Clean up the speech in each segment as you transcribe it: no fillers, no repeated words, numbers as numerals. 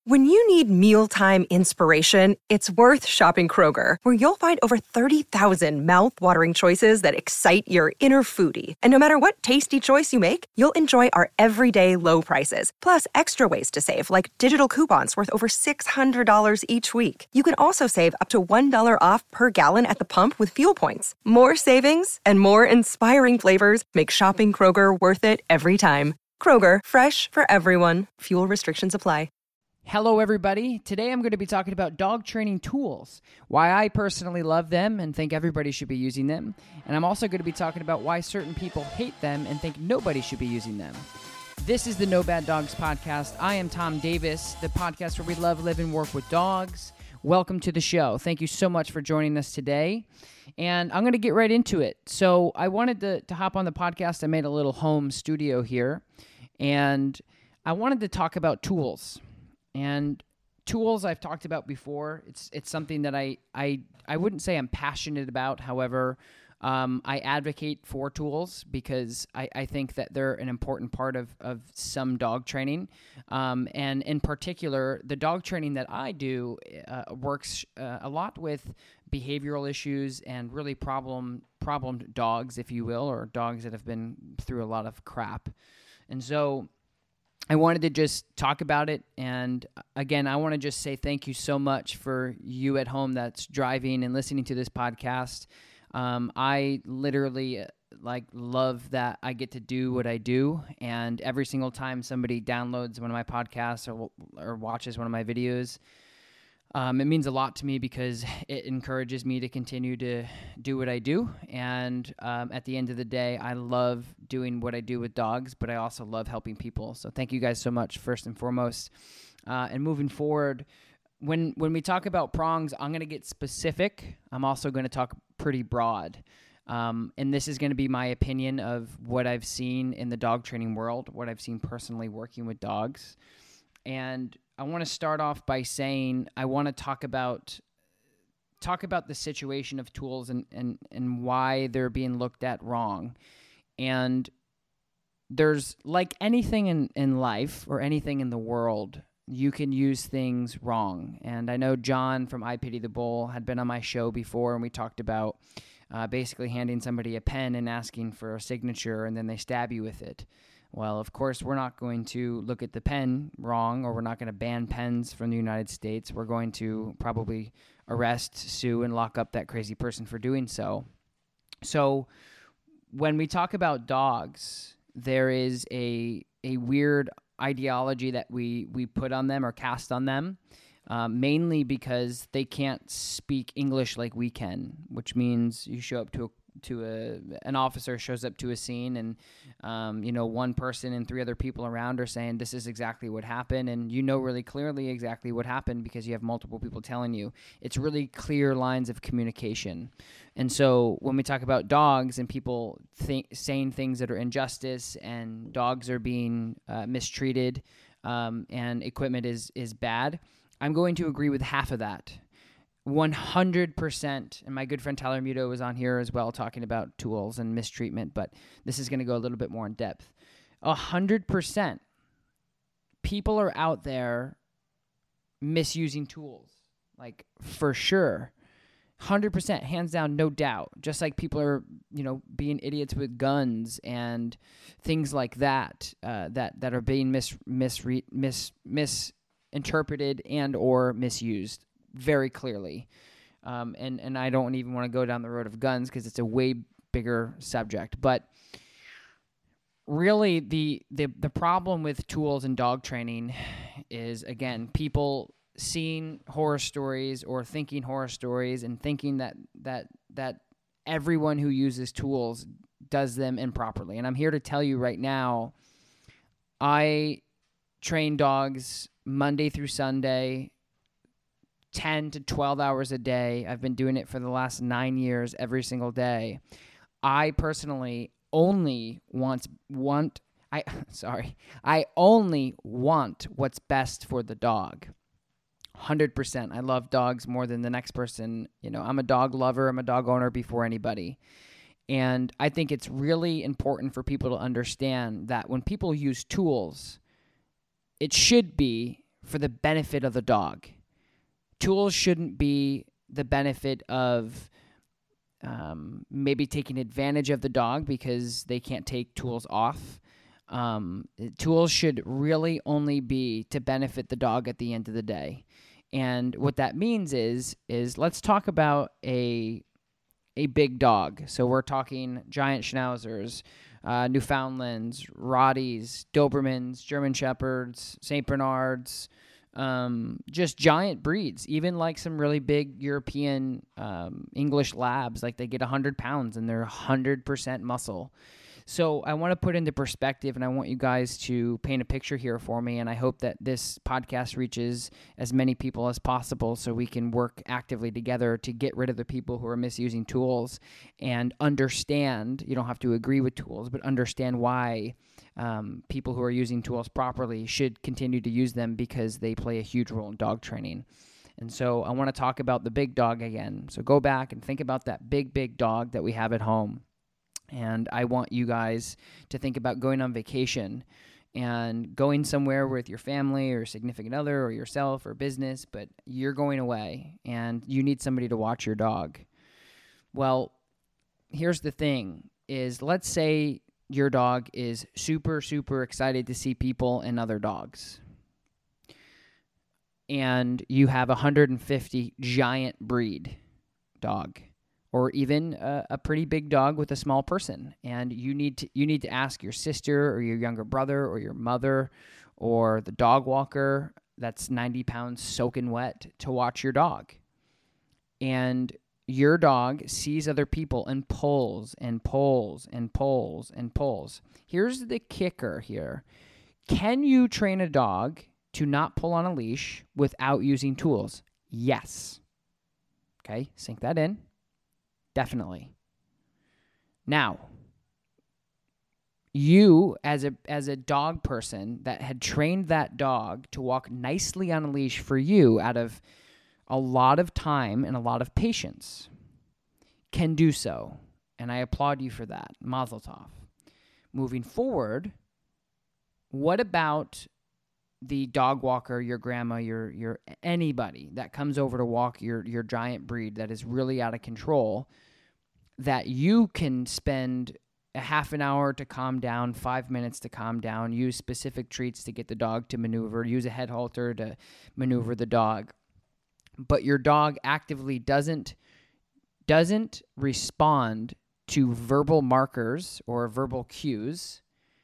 When you need mealtime inspiration, it's worth shopping Kroger, where you'll find over 30,000 mouth-watering choices that excite your inner foodie. And no matter what tasty choice you make, you'll enjoy our everyday low prices, plus extra ways to save, like digital coupons worth over $600 each week. You can also save up to $1 off per gallon at the pump with fuel points. More savings and more inspiring flavors make shopping Kroger worth it every time. Kroger, fresh for everyone. Fuel restrictions apply. Hello, everybody. Today I'm going to be talking about dog training tools, why I personally love them and think everybody should be using them. And I'm also going to be talking about why certain people hate them and think nobody should be using them. This is the No Bad Dogs podcast. I am Tom Davis, the podcast where we love, live, and work with dogs. Welcome to the show. Thank you so much for joining us today. And I'm going to get right into it. So I wanted to hop on the podcast. I made a little home studio here, and I wanted to talk about tools. And tools I've talked about before. It's something that I wouldn't say I'm passionate about. However, I advocate for tools because I think that they're an important part of some dog training. And in particular, the dog training that I do works a lot with behavioral issues and really problem dogs, if you will, or dogs that have been through a lot of crap. And so I wanted to just talk about it, and again, I want to just say thank you so much for you at home that's driving and listening to this podcast. I literally love that I get to do what I do, and every single time somebody downloads one of my podcasts or watches one of my videos, it means a lot to me because it encourages me to continue to do what I do. And at the end of the day, I love doing what I do with dogs, but I also love helping people. So thank you guys so much, first and foremost. And moving forward, when we talk about prongs, I'm going to get specific. I'm also going to talk pretty broad. And this is going to be my opinion of what I've seen in the dog training world, what I've seen personally working with dogs. And I want to start off by saying I want to talk about the situation of tools and why they're being looked at wrong. And there's, like anything in life or anything in the world, you can use things wrong. And I know John from I Pity the Bull had been on my show before, and we talked about basically handing somebody a pen and asking for a signature, and then they stab you with it. Well, of course, we're not going to look at the pen wrong, or we're not going to ban pens from the United States. We're going to probably arrest, sue, and lock up that crazy person for doing so. So when we talk about dogs, there is a weird ideology that we put on them or cast on them, mainly because they can't speak English like we can, which means you show up an officer shows up to a scene, and one person and three other people around are saying this is exactly what happened, and you know really clearly exactly what happened because you have multiple people telling you. It's really clear lines of communication. And so when we talk about dogs and people saying things that are injustice and dogs are being mistreated and equipment is bad, I'm going to agree with half of that. 100%, and my good friend Tyler Muto was on here as well talking about tools and mistreatment, but this is going to go a little bit more in depth. 100% people are out there misusing tools, like for sure. 100%, hands down, no doubt. Just like people are, being idiots with guns and things like that, that are being misinterpreted and or misused. Very clearly. And I don't even want to go down the road of guns because it's a way bigger subject. But really the problem with tools and dog training is, again, people seeing horror stories or thinking horror stories and thinking that everyone who uses tools does them improperly. And I'm here to tell you right now, I train dogs Monday through Sunday, 10 to 12 hours a day. I've been doing it for the last 9 years, every single day. I personally only I only want what's best for the dog. 100%. I love dogs more than the next person. I'm a dog lover. I'm a dog owner before anybody. And I think it's really important for people to understand that when people use tools, it should be for the benefit of the dog. Tools shouldn't be the benefit of maybe taking advantage of the dog because they can't take tools off. Tools should really only be to benefit the dog at the end of the day. And what that means is let's talk about a big dog. So we're talking giant schnauzers, Newfoundlands, Rotties, Dobermans, German Shepherds, St. Bernards, just giant breeds, even like some really big European English labs, like they get 100 pounds and they're 100% muscle. So I want to put into perspective, and I want you guys to paint a picture here for me, and I hope that this podcast reaches as many people as possible so we can work actively together to get rid of the people who are misusing tools and understand, you don't have to agree with tools, but understand why people who are using tools properly should continue to use them because they play a huge role in dog training. And so I want to talk about the big dog again. So go back and think about that big dog that we have at home. And I want you guys to think about going on vacation and going somewhere with your family or significant other or yourself or business, but you're going away and you need somebody to watch your dog. Well, here's the thing is, let's say your dog is super, super excited to see people and other dogs. And you have a 150 giant breed dog, or even a pretty big dog with a small person, and you need to ask your sister or your younger brother or your mother or the dog walker that's 90 pounds soaking wet to watch your dog. And your dog sees other people and pulls and pulls and pulls and pulls. Here's the kicker here. Can you train a dog to not pull on a leash without using tools? Yes. Okay, sink that in. Definitely. Now, you as a dog person that had trained that dog to walk nicely on a leash for you out of a lot of time and a lot of patience can do so. And I applaud you for that. Mazel tov. Moving forward, what about the dog walker, your grandma, your anybody that comes over to walk your giant breed that is really out of control, that you can spend a half an hour to calm down, 5 minutes to calm down, use specific treats to get the dog to maneuver, use a head halter to maneuver the dog. But your dog actively doesn't respond to verbal markers or verbal cues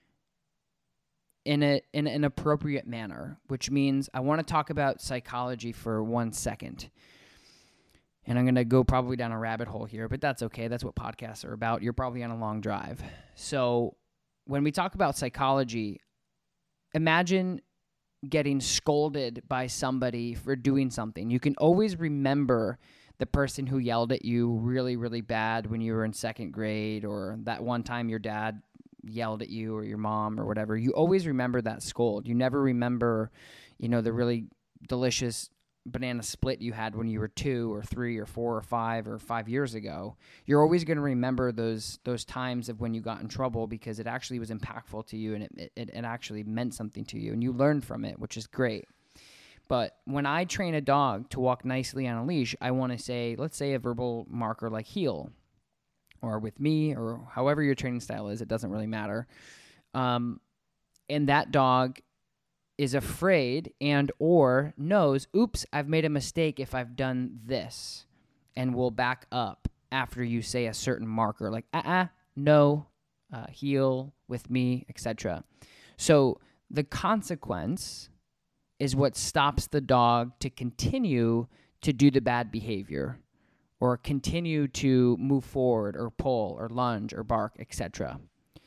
in an appropriate manner, which means I want to talk about psychology for 1 second. And I'm going to go probably down a rabbit hole here, but that's okay. That's what podcasts are about. You're probably on a long drive. So when we talk about psychology, imagine getting scolded by somebody for doing something. You can always remember the person who yelled at you really, really bad when you were in second grade, or that one time your dad yelled at you or your mom or whatever. You always remember that scold. You never remember, the really delicious banana split you had when you were 2 or 3 or 4 or 5 or 5 years ago. You're always going to remember those times of when you got in trouble because it actually was impactful to you and it actually meant something to you and you learned from it, which is great. But when I train a dog to walk nicely on a leash, I want to say, let's say a verbal marker like heel, or with me, or however your training style is, it doesn't really matter. And that dog is afraid and or knows, oops, I've made a mistake if I've done this, and will back up after you say a certain marker, like, no, heel, with me, etc. So the consequence is what stops the dog to continue to do the bad behavior or continue to move forward or pull or lunge or bark, etc.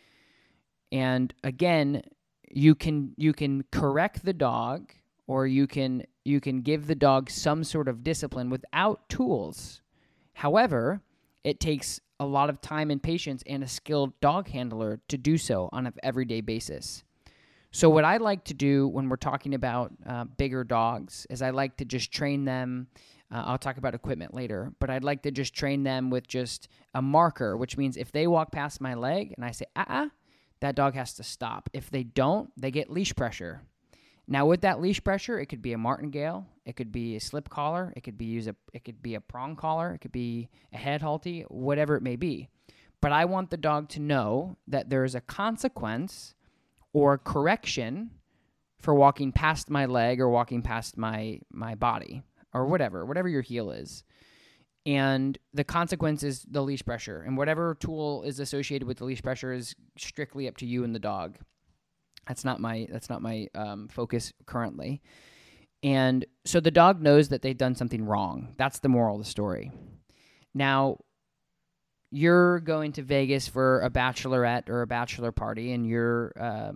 And again, you can correct the dog, or you can give the dog some sort of discipline without tools. However, it takes a lot of time and patience and a skilled dog handler to do so on an everyday basis. So what I like to do when we're talking about bigger dogs is I like to just train them. I'll talk about equipment later, but I'd like to just train them with just a marker, which means if they walk past my leg and I say, that dog has to stop. If they don't, they get leash pressure. Now, with that leash pressure, it could be a martingale, it could be a slip collar, it could be a prong collar, it could be a head halty, whatever it may be. But I want the dog to know that there is a consequence or a correction for walking past my leg or walking past my body or whatever your heel is. And the consequence is the leash pressure. And whatever tool is associated with the leash pressure is strictly up to you and the dog. That's not my focus currently. And so the dog knows that they've done something wrong. That's the moral of the story. Now, you're going to Vegas for a bachelorette or a bachelor party, and your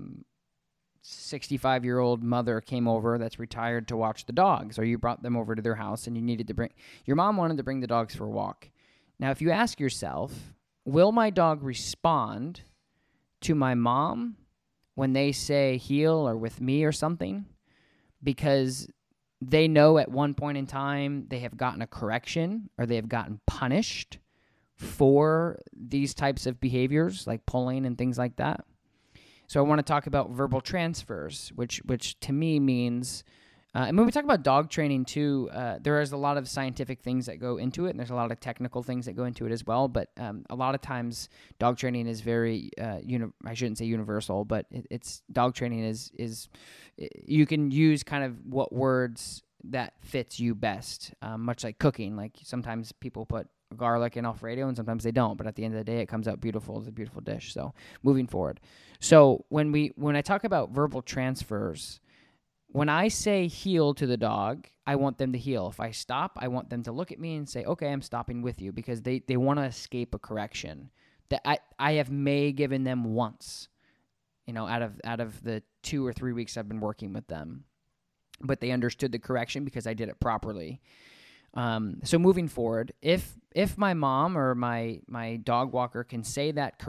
65-year-old mother came over that's retired to watch the dogs, or you brought them over to their house, and your mom wanted to bring the dogs for a walk. Now, if you ask yourself, will my dog respond to my mom when they say heel or with me or something, because they know at one point in time they have gotten a correction or they have gotten punished for these types of behaviors like pulling and things like that? So I want to talk about verbal transfers, which to me means, and when we talk about dog training too, there is a lot of scientific things that go into it, and there's a lot of technical things that go into it as well. But a lot of times, dog training is very, I shouldn't say universal, but it's dog training is you can use kind of what words that fits you best, much like cooking. Like sometimes people put garlic in Alfredo and sometimes they don't, but at the end of the day, it comes out beautiful. It's a beautiful dish. So moving forward. So when I talk about verbal transfers, when I say heel to the dog, I want them to heel. If I stop, I want them to look at me and say, okay, I'm stopping with you, because they want to escape a correction that I have given them once, out of the 2 or 3 weeks I've been working with them. But they understood the correction because I did it properly. So moving forward, if my mom or my dog walker can say that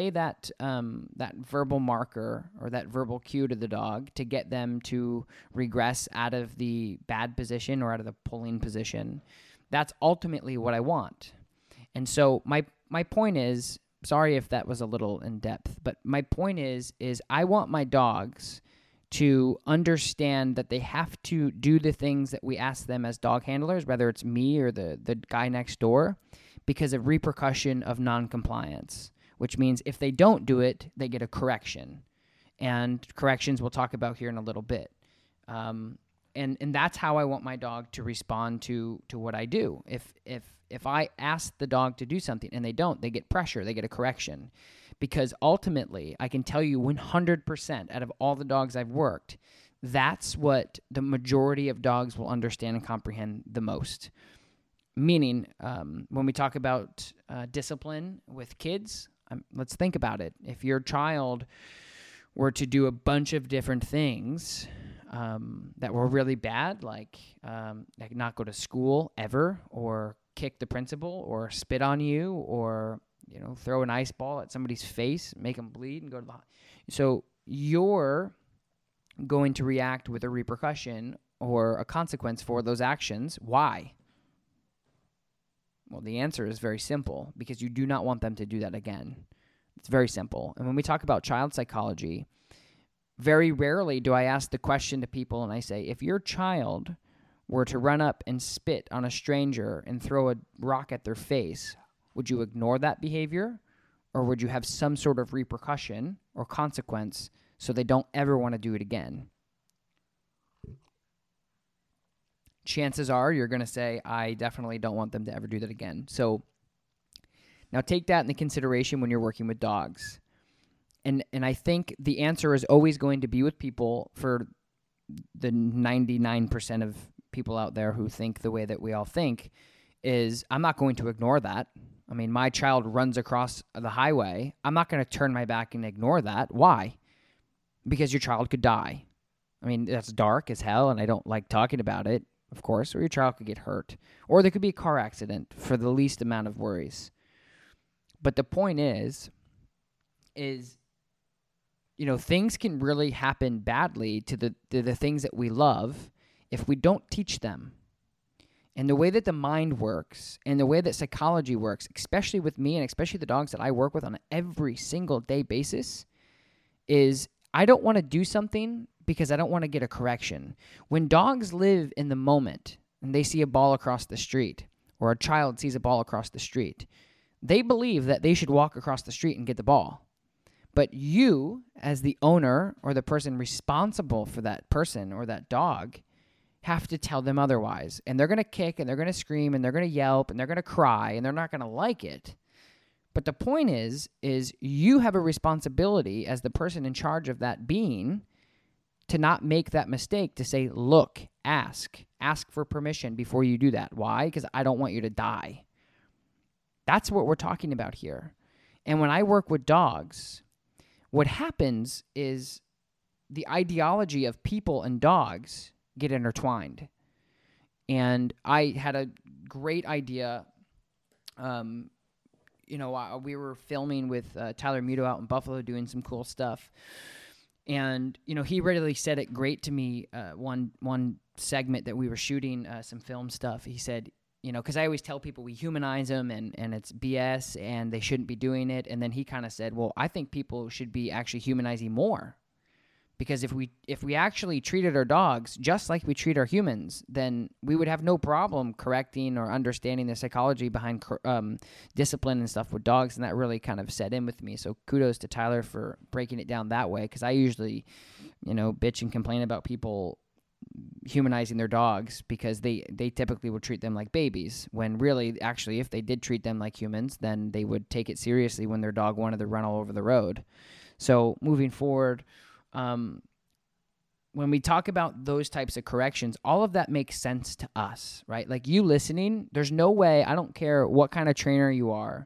verbal marker or that verbal cue to the dog to get them to regress out of the bad position or out of the pulling position, that's ultimately what I want. And so my point is, sorry if that was a little in depth, but my point is I want my dogs to understand that they have to do the things that we ask them as dog handlers, whether it's me or the guy next door, because of repercussion of noncompliance, which means if they don't do it, they get a correction. And corrections we'll talk about here in a little bit. And that's how I want my dog to respond to what I do. If I ask the dog to do something and they don't, they get pressure, they get a correction. Because ultimately, I can tell you 100% out of all the dogs I've worked, that's what the majority of dogs will understand and comprehend the most. Meaning, when we talk about discipline with kids, let's think about it. If your child were to do a bunch of different things that were really bad, like not go to school ever, or kick the principal, or spit on you, or throw an ice ball at somebody's face, make them bleed, and go to the hospital. So you're going to react with a repercussion or a consequence for those actions. Why? Well, the answer is very simple, because you do not want them to do that again. It's very simple. And when we talk about child psychology, very rarely do I ask the question to people and I say, if your child were to run up and spit on a stranger and throw a rock at their face, would you ignore that behavior, or would you have some sort of repercussion or consequence so they don't ever want to do it again? Chances are you're going to say, I definitely don't want them to ever do that again. So now take that into consideration when you're working with dogs. And I think the answer is always going to be with people, for the 99% of people out there who think the way that we all think, is I'm not going to ignore that. I mean, my child runs across the highway. I'm not going to turn my back and ignore that. Why? Because your child could die. I mean, that's dark as hell, and I don't like talking about it, of course, or your child could get hurt. Or there could be a car accident for the least amount of worries. But the point is things can really happen badly to the things that we love if we don't teach them. And the way that the mind works and the way that psychology works, especially with me and especially the dogs that I work with on an every single day basis, is I don't want to do something because I don't want to get a correction. When dogs live in the moment and they see a ball across the street, or a child sees a ball across the street, they believe that they should walk across the street and get the ball. But you, as the owner or the person responsible for that person or that dog, have to tell them otherwise. And they're going to kick and they're going to scream and they're going to yelp and they're going to cry and they're not going to like it. But the point is you have a responsibility as the person in charge of that being to not make that mistake, to say, look, ask for permission before you do that. Why? Because I don't want you to die. That's what we're talking about here. And when I work with dogs, what happens is the ideology of people and dogs get intertwined. And I had a great idea. We were filming with Tyler Muto out in Buffalo doing some cool stuff. And, he readily said it great to me, one segment that we were shooting some film stuff. He said, because I always tell people we humanize them and it's BS and they shouldn't be doing it. And then he kind of said, well, I think people should be actually humanizing more. Because if we actually treated our dogs just like we treat our humans, then we would have no problem correcting or understanding the psychology behind discipline and stuff with dogs, and that really kind of set in with me. So kudos to Tyler for breaking it down that way, because I usually, bitch and complain about people humanizing their dogs because they typically would treat them like babies, when really, actually, if they did treat them like humans, then they would take it seriously when their dog wanted to run all over the road. So moving forward, when we talk about those types of corrections, all of that makes sense to us, right? Like you listening, there's no way, I don't care what kind of trainer you are,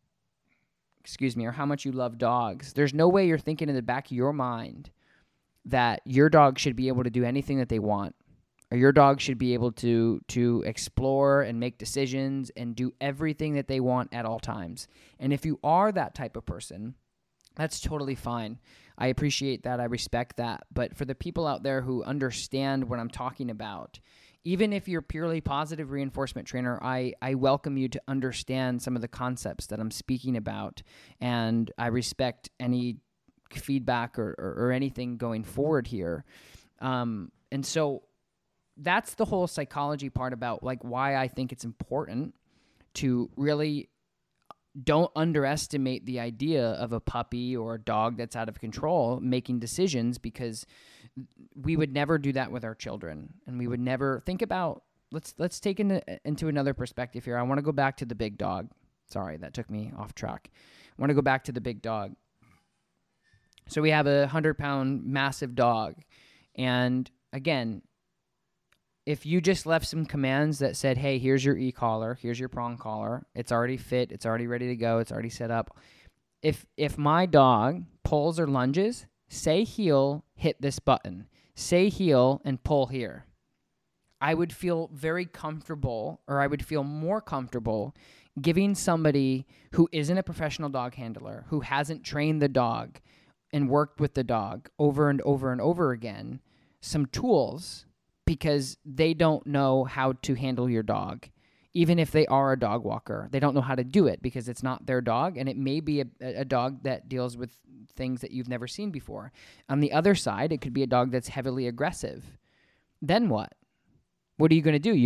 or how much you love dogs, there's no way you're thinking in the back of your mind that your dog should be able to do anything that they want, or your dog should be able to explore and make decisions and do everything that they want at all times. And if you are that type of person, that's totally fine. I appreciate that. I respect that. But for the people out there who understand what I'm talking about, even if you're purely positive reinforcement trainer, I welcome you to understand some of the concepts that I'm speaking about. And I respect any feedback or anything going forward here. And so that's the whole psychology part about like why I think it's important to really don't underestimate the idea of a puppy or a dog that's out of control making decisions, because we would never do that with our children. And we would never think about, let's take into another perspective here. I want to go back to the big dog. Sorry, that took me off track. I want to go back to the big dog. So we have a 100-pound massive dog. And again, if you just left some commands that said, hey, here's your e-collar, here's your prong collar, it's already fit, it's already ready to go, it's already set up. If my dog pulls or lunges, say heel, hit this button. Say heel and pull here. I would feel very comfortable, or I would feel more comfortable giving somebody who isn't a professional dog handler, who hasn't trained the dog and worked with the dog over and over and over again, some tools, because they don't know how to handle your dog. Even if they are a dog walker, they don't know how to do it because it's not their dog, and it may be a dog that deals with things that you've never seen before. On the other side, it could be a dog that's heavily aggressive. Then what? What are you going to do?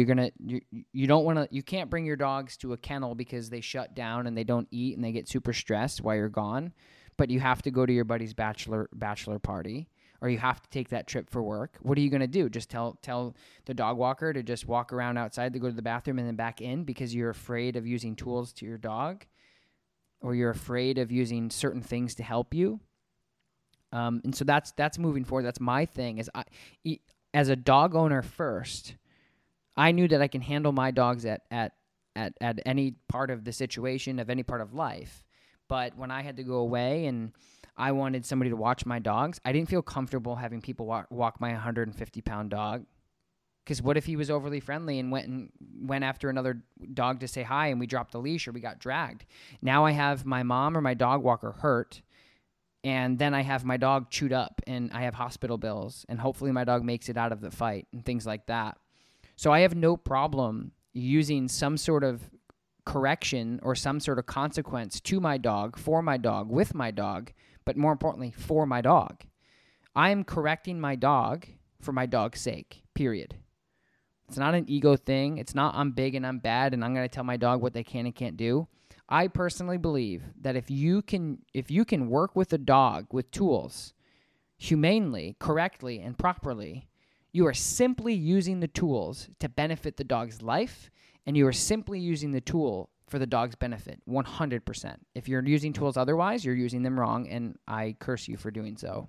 You can't bring your dogs to a kennel because they shut down and they don't eat and they get super stressed while you're gone, but you have to go to your buddy's bachelor party, or you have to take that trip for work. What are you going to do? Just tell the dog walker to just walk around outside to go to the bathroom and then back in because you're afraid of using tools to your dog, or you're afraid of using certain things to help you? And so that's moving forward. That's my thing. As a dog owner first, I knew that I can handle my dogs at any part of the situation, of any part of life. But when I had to go away and I wanted somebody to watch my dogs, I didn't feel comfortable having people walk my 150-pound dog. Because what if he was overly friendly and went after another dog to say hi and we dropped the leash or we got dragged? Now I have my mom or my dog walker hurt, and then I have my dog chewed up and I have hospital bills, and hopefully my dog makes it out of the fight and things like that. So I have no problem using some sort of correction or some sort of consequence to my dog, for my dog, with my dog, but more importantly, for my dog. I'm correcting my dog for my dog's sake, period. It's not an ego thing. It's not I'm big and I'm bad and I'm going to tell my dog what they can and can't do. I personally believe that if you can work with a dog with tools humanely, correctly, and properly, you are simply using the tools to benefit the dog's life, and you are simply using the tool for the dog's benefit, 100%. If you're using tools otherwise, you're using them wrong, and I curse you for doing so.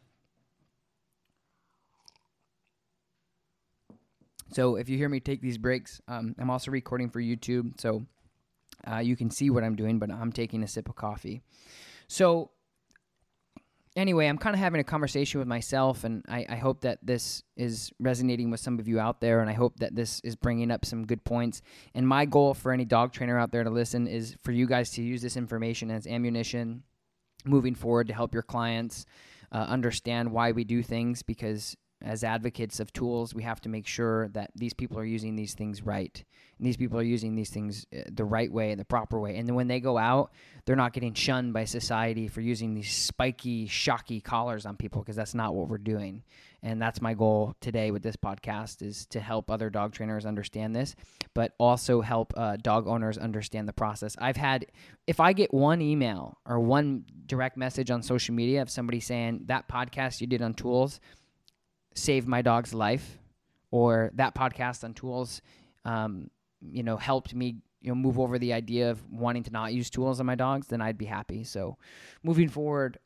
So if you hear me take these breaks, I'm also recording for YouTube, so you can see what I'm doing, but I'm taking a sip of coffee. So anyway, I'm kind of having a conversation with myself, and I hope that this is resonating with some of you out there, and I hope that this is bringing up some good points. And my goal for any dog trainer out there to listen is for you guys to use this information as ammunition moving forward to help your clients understand why we do things, because as advocates of tools, we have to make sure that these people are using these things right. And these people are using these things the right way and the proper way. And then when they go out, they're not getting shunned by society for using these spiky, shocky collars on people, because that's not what we're doing. And that's my goal today with this podcast, is to help other dog trainers understand this, but also help dog owners understand the process. If I get one email or one direct message on social media of somebody saying, that podcast you did on tools saved my dog's life, or that podcast on tools, helped me, move over the idea of wanting to not use tools on my dogs, then I'd be happy. So moving forward,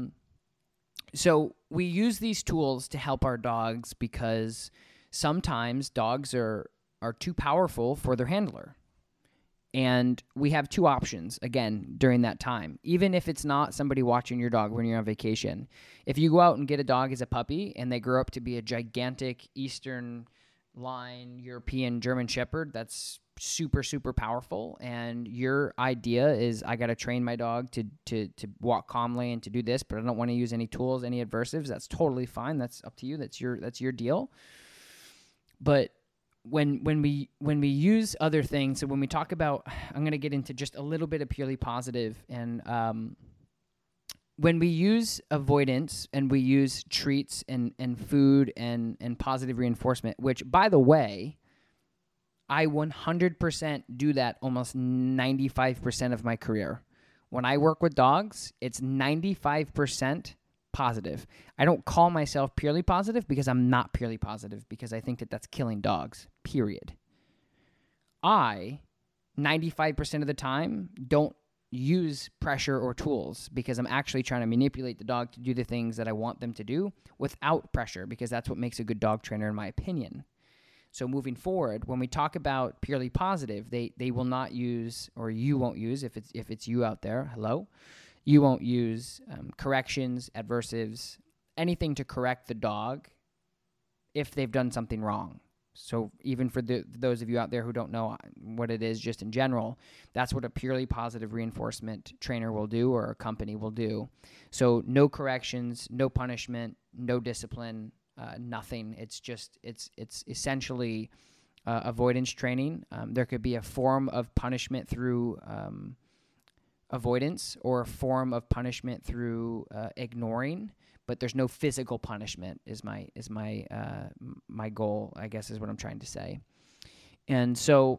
so we use these tools to help our dogs because sometimes dogs are too powerful for their handler. And we have two options, again, during that time. Even if it's not somebody watching your dog when you're on vacation. If you go out and get a dog as a puppy and they grow up to be a gigantic Eastern line European German Shepherd that's super, super powerful, and your idea is, I got to train my dog to walk calmly and to do this, but I don't want to use any tools, any adversives, that's totally fine. That's up to you. That's your deal. But when we use other things, so when we talk about, I'm going to get into just a little bit of purely positive, and when we use avoidance and we use treats and food and positive reinforcement, which, by the way, I 100% do that almost 95% of my career. When I work with dogs, it's 95% positive. I don't call myself purely positive because I'm not purely positive, because I think that that's killing dogs, period. I, 95% of the time, don't use pressure or tools because I'm actually trying to manipulate the dog to do the things that I want them to do without pressure, because that's what makes a good dog trainer, in my opinion. So moving forward, when we talk about purely positive, they will not use, or you won't use, if it's you out there, hello, you won't use corrections, adversives, anything to correct the dog if they've done something wrong. So even for those of you out there who don't know what it is, just in general, that's what a purely positive reinforcement trainer will do, or a company will do. So no corrections, no punishment, no discipline, nothing. It's essentially avoidance training. There could be a form of punishment through avoidance, or a form of punishment through ignoring, but there's no physical punishment is my goal, I guess, is what I'm trying to say. And so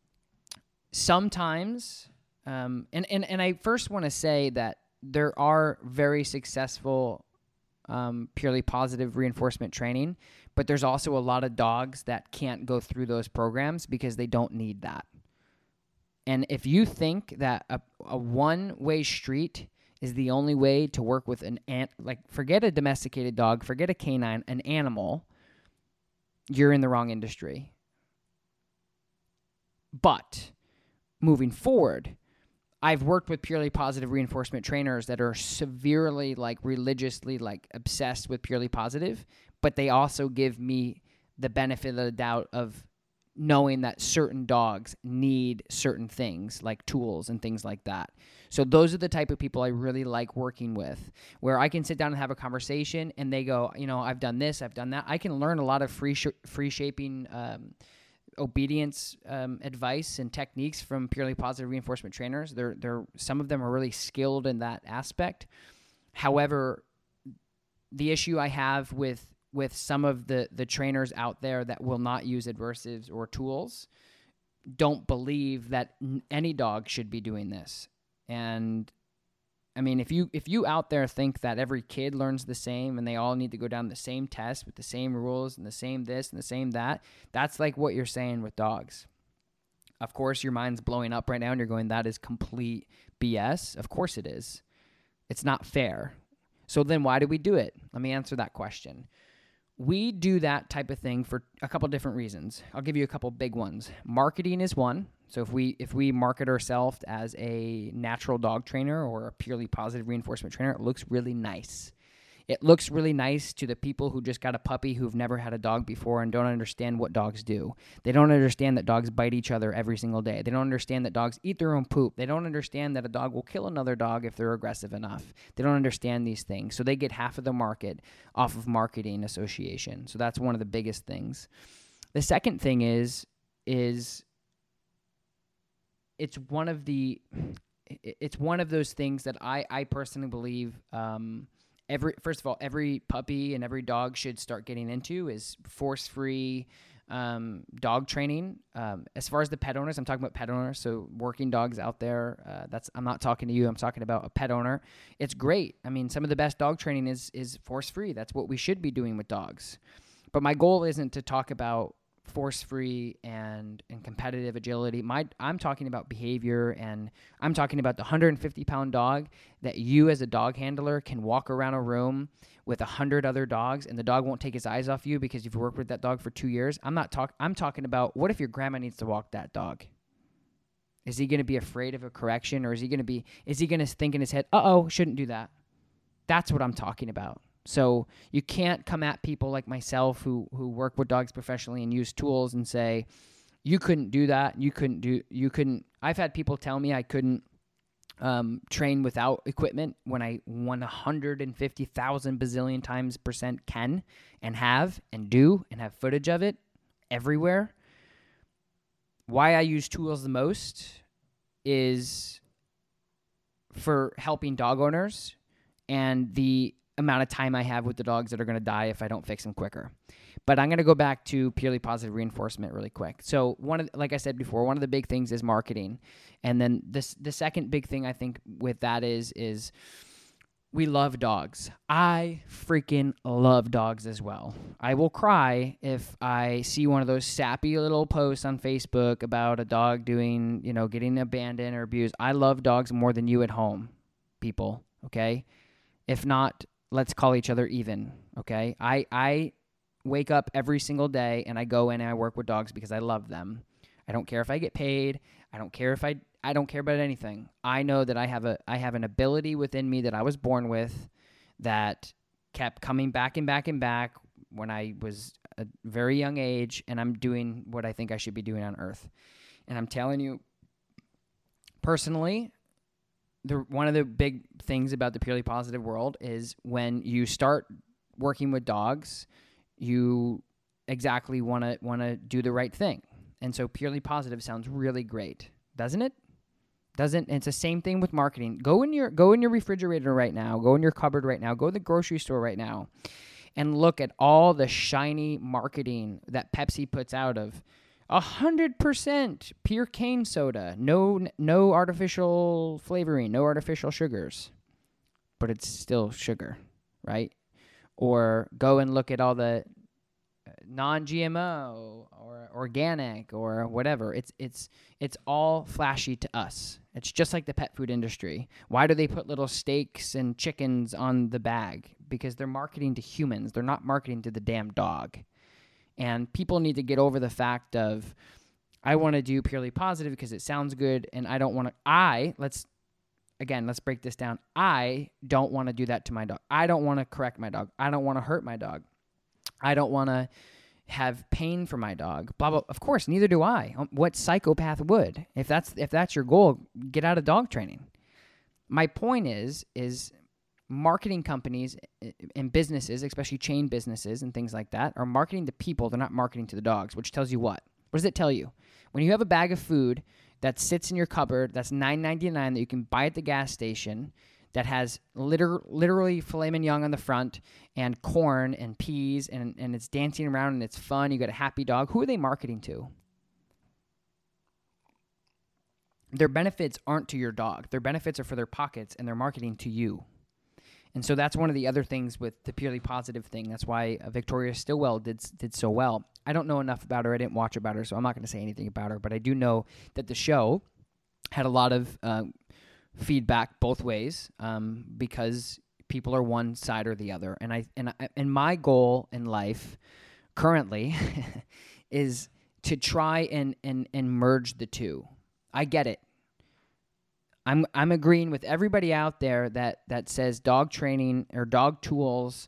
sometimes, and I first want to say that there are very successful purely positive reinforcement training, but there's also a lot of dogs that can't go through those programs because they don't need that. And if you think that a one-way street is the only way to work with forget a domesticated dog, forget a canine, an animal, you're in the wrong industry. But moving forward, I've worked with purely positive reinforcement trainers that are severely, religiously, obsessed with purely positive, but they also give me the benefit of the doubt of knowing that certain dogs need certain things, like tools and things like that. So those are the type of people I really like working with, where I can sit down and have a conversation and they go, I've done this, I've done that. I can learn a lot of free shaping obedience advice and techniques from purely positive reinforcement trainers. They're some of them are really skilled in that aspect. However, the issue I have with some of the trainers out there that will not use adversives or tools don't believe that any dog should be doing this. And I mean, if you out there think that every kid learns the same and they all need to go down the same test with the same rules and the same this and the same that, that's like what you're saying with dogs. Of course, your mind's blowing up right now and you're going, that is complete BS. Of course it is. It's not fair. So then why do we do it? Let me answer that question. We do that type of thing for a couple different reasons. I'll give you a couple big ones. Marketing is one. So if we market ourselves as a natural dog trainer or a purely positive reinforcement trainer, it looks really nice. It looks really nice to the people who just got a puppy who've never had a dog before and don't understand what dogs do. They don't understand that dogs bite each other every single day. They don't understand that dogs eat their own poop. They don't understand that a dog will kill another dog if they're aggressive enough. They don't understand these things. So they get half of the market off of marketing association. So that's one of the biggest things. The second thing is it's one of those things that I personally believe first of all, every puppy and every dog should start getting into is force-free dog training. As far as the pet owners, I'm talking about pet owners, so working dogs out there. I'm not talking to you. I'm talking about a pet owner. It's great. I mean, some of the best dog training is force-free. That's what we should be doing with dogs. But my goal isn't to talk about force-free and competitive agility. I'm talking about behavior, and I'm talking about the 150-pound dog that you as a dog handler can walk around a room with 100 other dogs, and the dog won't take his eyes off you because you've worked with that dog for 2 years. I'm talking about, what if your grandma needs to walk that dog? Is he going to be afraid of a correction, or is he going to think in his head, shouldn't do that? That's what I'm talking about. So you can't come at people like myself who work with dogs professionally and use tools and say, you couldn't do that. I've had people tell me I couldn't train without equipment when I 150,000 bazillion times % can and have and do and have footage of it everywhere. Why I use tools the most is for helping dog owners and the amount of time I have with the dogs that are going to die if I don't fix them quicker. But I'm going to go back to purely positive reinforcement really quick. So like I said before, one of the big things is marketing. And then the second big thing I think with that is we love dogs. I freaking love dogs as well. I will cry if I see one of those sappy little posts on Facebook about a dog doing, getting abandoned or abused. I love dogs more than you at home, people, okay? If not, let's call each other even, okay? I wake up every single day and I go in and I work with dogs because I love them. I don't care if I get paid. I don't care I don't care about anything. I know that I have an ability within me that I was born with that kept coming back and back and back when I was a very young age, and I'm doing what I think I should be doing on Earth. And I'm telling you, personally, one of the big things about the purely positive world is when you start working with dogs, you exactly want to do the right thing. And so purely positive sounds really great, doesn't it? It's the same thing with marketing. Go in your refrigerator right now, go in your cupboard right now, go to the grocery store right now, and look at all the shiny marketing that Pepsi puts out of 100% pure cane soda, no artificial flavoring, no artificial sugars, but it's still sugar, right? Or go and look at all the non-GMO or organic or whatever. It's all flashy to us. It's just like the pet food industry. Why do they put little steaks and chickens on the bag? Because they're marketing to humans. They're not marketing to the damn dog. And people need to get over the fact of, I want to do purely positive because it sounds good, and I don't want to, let's break this down. I don't want to do that to my dog. I don't want to correct my dog. I don't want to hurt my dog. I don't want to have pain for my dog. Blah, blah. Of course, neither do I. What psychopath would? If that's your goal, get out of dog training. My point is marketing companies and businesses, especially chain businesses and things like that, are marketing to people. They're not marketing to the dogs, which tells you what? What does it tell you? When you have a bag of food that sits in your cupboard that's $9.99 that you can buy at the gas station, that has literally filet mignon on the front and corn and peas and it's dancing around and it's fun. You got a happy dog. Who are they marketing to? Their benefits aren't to your dog. Their benefits are for their pockets, and they're marketing to you. And so that's one of the other things with the Purely Positive thing. That's why Victoria Stilwell did so well. I don't know enough about her. I didn't watch about her, so I'm not going to say anything about her. But I do know that the show had a lot of feedback both ways because people are one side or the other. And my goal in life currently is to try and merge the two. I get it. I'm agreeing with everybody out there that says dog training or dog tools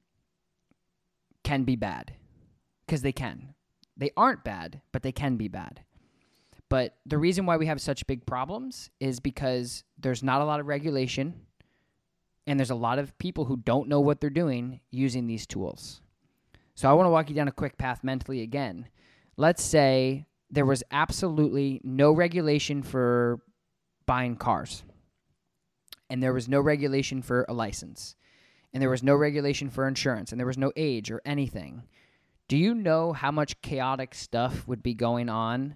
can be bad, because they can. They aren't bad, but they can be bad. But the reason why we have such big problems is because there's not a lot of regulation, and there's a lot of people who don't know what they're doing using these tools. So I want to walk you down a quick path mentally again. Let's say there was absolutely no regulation for buying cars, and there was no regulation for a license, and there was no regulation for insurance, and there was no age or anything. Do you know how much chaotic stuff would be going on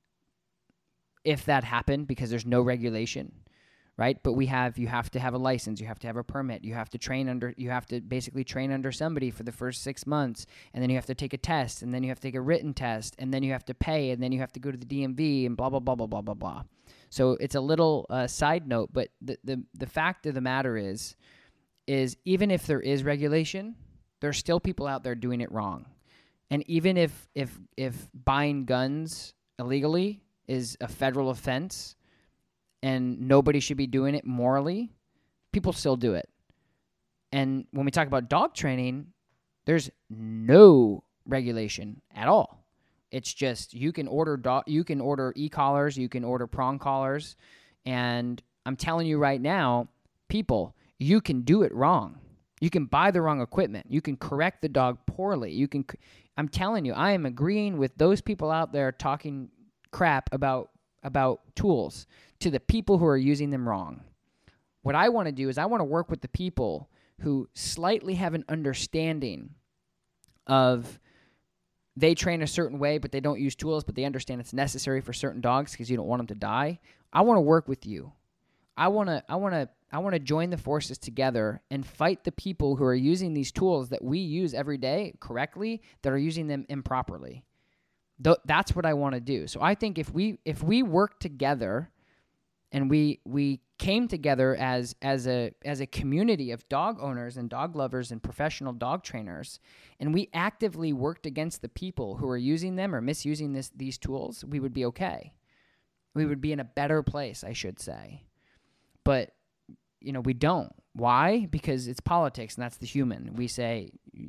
if that happened, because there's no regulation, right? But you have to have a license, you have to have a permit, you have to basically train under somebody for the first 6 months, and then you have to take a test, and then you have to take a written test, and then you have to pay, and then you have to go to the DMV, and blah, blah, blah, blah, blah, blah, blah. So it's a little side note, but the fact of the matter is even if there is regulation, there's still people out there doing it wrong. And even if buying guns illegally is a federal offense and nobody should be doing it morally, people still do it. And when we talk about dog training, there's no regulation at all. It's just you can order e-collars, you can order prong collars, and I'm telling you right now, people, you can do it wrong. You can buy the wrong equipment. You can correct the dog poorly. I'm telling you, I am agreeing with those people out there talking crap about tools to the people who are using them wrong. What I want to do is I want to work with the people who slightly have an understanding of they train a certain way, but they don't use tools, but they understand it's necessary for certain dogs because you don't want them to die. I want to work with you. I want to join the forces together and fight the people who are using these tools that we use every day correctly, that are using them improperly. That's what I want to do. So I think if we work together and we came together as a community of dog owners and dog lovers and professional dog trainers, and we actively worked against the people who are using them or misusing these tools, we would be okay. We would be in a better place, I should say. But we don't. Why? Because it's politics, and that's the human. We say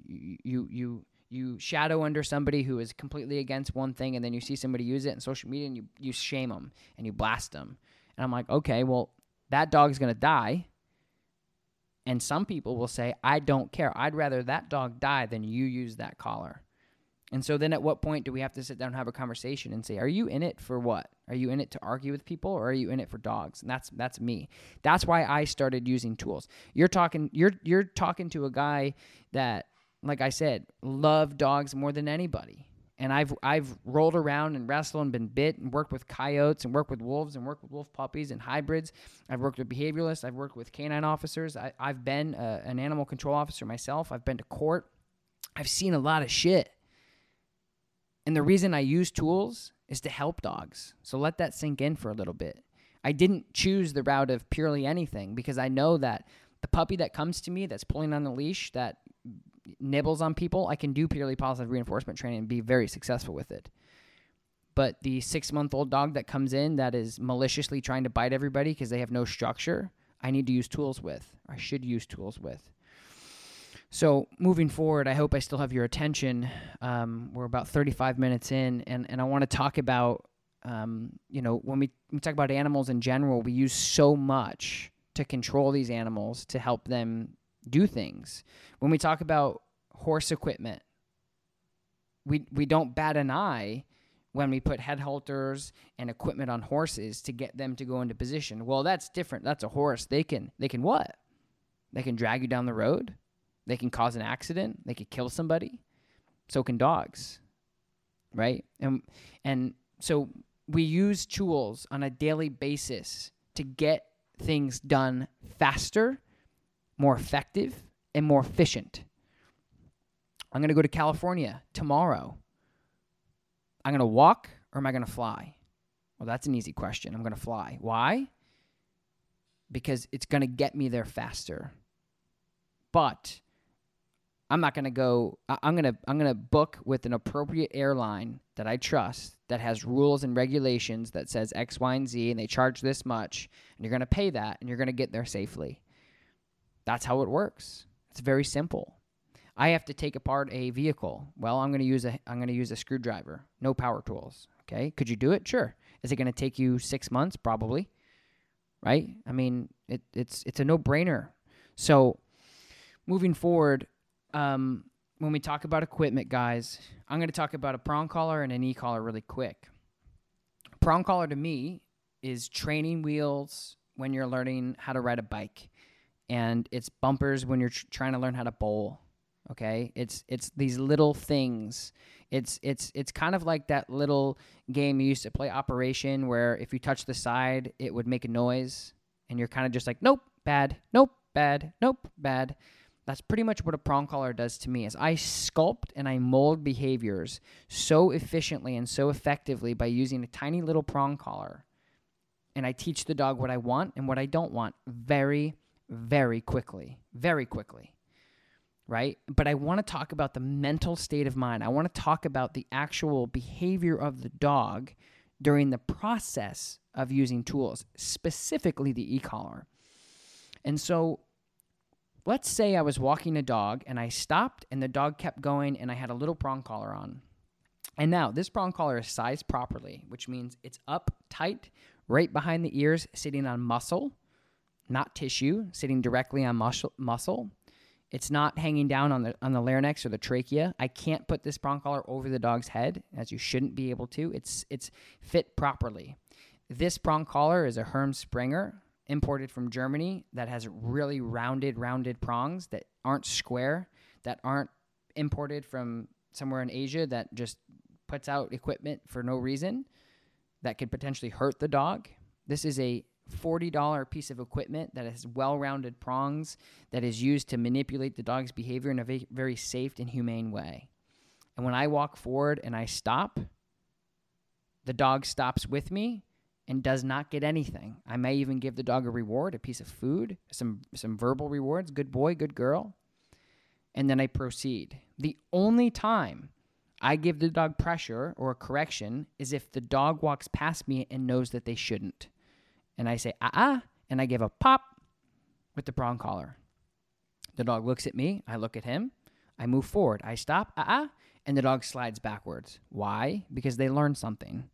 you shadow under somebody who is completely against one thing, and then you see somebody use it in social media, and you shame them and you blast them. And I'm like, okay, well, that dog's going to die. And some people will say, I don't care. I'd rather that dog die than you use that collar. And so then at what point do we have to sit down and have a conversation and say, are you in it for what? Are you in it to argue with people, or are you in it for dogs? And that's me. That's why I started using tools. You're talking to a guy that, like I said, loved dogs more than anybody. And I've rolled around and wrestled and been bit and worked with coyotes and worked with wolves and worked with wolf puppies and hybrids. I've worked with behavioralists. I've worked with canine officers. I've been an animal control officer myself. I've been to court. I've seen a lot of shit. And the reason I use tools is to help dogs. So let that sink in for a little bit. I didn't choose the route of purely anything because I know that the puppy that comes to me that's pulling on the leash, that nibbles on people, I can do purely positive reinforcement training and be very successful with it. But the 6-month-old dog that comes in that is maliciously trying to bite everybody because they have no structure, I need to use tools with. I should use tools with. So moving forward, I hope I still have your attention. We're about 35 minutes in, and I want to talk about, when we talk about animals in general, we use so much to control these animals to help them do things. When we talk about horse equipment, we don't bat an eye when we put head halters and equipment on horses to get them to go into position. Well, that's different. That's a horse. They can what? They can drag you down the road. They can cause an accident. They could kill somebody. So can dogs, right? And so we use tools on a daily basis to get things done faster, more effective, and more efficient. I'm going to go to California tomorrow. I'm going to walk or am I going to fly? Well, that's an easy question. I'm going to fly. Why? Because it's going to get me there faster. But I'm not going to go. I'm going to book with an appropriate airline that I trust, that has rules and regulations that says X, Y, and Z, and they charge this much, and you're going to pay that, and you're going to get there safely. That's how it works. It's very simple. I have to take apart a vehicle. Well, I'm going to use a screwdriver. No power tools. Okay, could you do it? Sure. Is it going to take you 6 months? Probably. Right? I mean, it's a no-brainer. So, moving forward, when we talk about equipment, guys, I'm going to talk about a prong collar and an e-collar really quick. Prong collar to me is training wheels when you're learning how to ride a bike, and it's bumpers when you're trying to learn how to bowl. Okay, it's these little things. It's kind of like that little game you used to play, Operation, where if you touch the side, it would make a noise, and you're kind of just like, nope, bad, nope, bad, nope, bad. That's pretty much what a prong collar does to me. Is I sculpt and I mold behaviors so efficiently and so effectively by using a tiny little prong collar, and I teach the dog what I want and what I don't want very, very quickly, right? But I want to talk about the mental state of mind. I want to talk about the actual behavior of the dog during the process of using tools, specifically the e-collar. And so let's say I was walking a dog and I stopped and the dog kept going and I had a little prong collar on. And now this prong collar is sized properly, which means it's up tight, right behind the ears, sitting on muscle, not tissue, sitting directly on muscle. It's not hanging down on the larynx or the trachea. I can't put this prong collar over the dog's head, as you shouldn't be able to. It's fit properly. This prong collar is a Herm Sprenger, imported from Germany, that has really rounded prongs that aren't square, that aren't imported from somewhere in Asia that just puts out equipment for no reason that could potentially hurt the dog. This is a $40 piece of equipment that has well-rounded prongs that is used to manipulate the dog's behavior in a very safe and humane way. And when I walk forward and I stop, the dog stops with me and does not get anything. I may even give the dog a reward, a piece of food, some verbal rewards, good boy, good girl, and then I proceed. The only time I give the dog pressure or a correction is if the dog walks past me and knows that they shouldn't. And I say, and I give a pop with the prong collar. The dog looks at me, I look at him, I move forward, I stop, and the dog slides backwards. Why? Because they learned something,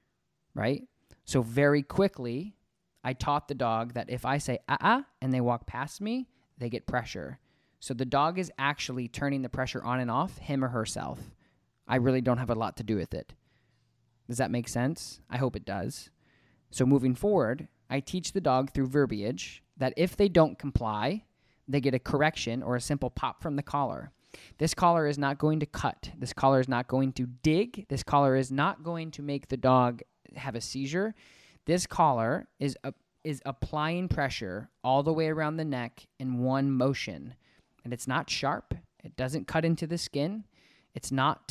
right? So very quickly, I taught the dog that if I say, and they walk past me, they get pressure. So the dog is actually turning the pressure on and off, him or herself. I really don't have a lot to do with it. Does that make sense? I hope it does. So moving forward, I teach the dog through verbiage that if they don't comply, they get a correction or a simple pop from the collar. This collar is not going to cut. This collar is not going to dig. This collar is not going to make the dog have a seizure. This collar is applying pressure all the way around the neck in one motion. And it's not sharp. It doesn't cut into the skin. It's not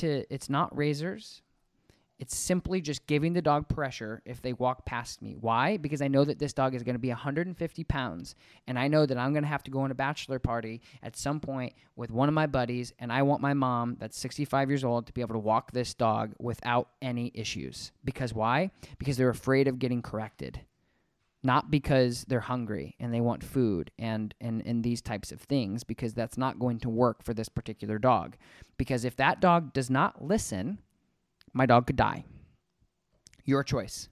razors. It's simply just giving the dog pressure if they walk past me. Why? Because I know that this dog is going to be 150 pounds, and I know that I'm going to have to go on a bachelor party at some point with one of my buddies, and I want my mom, that's 65 years old, to be able to walk this dog without any issues. Because why? Because they're afraid of getting corrected. Not because they're hungry and they want food and these types of things, because that's not going to work for this particular dog. Because if that dog does not listen, my dog could die. Your choice.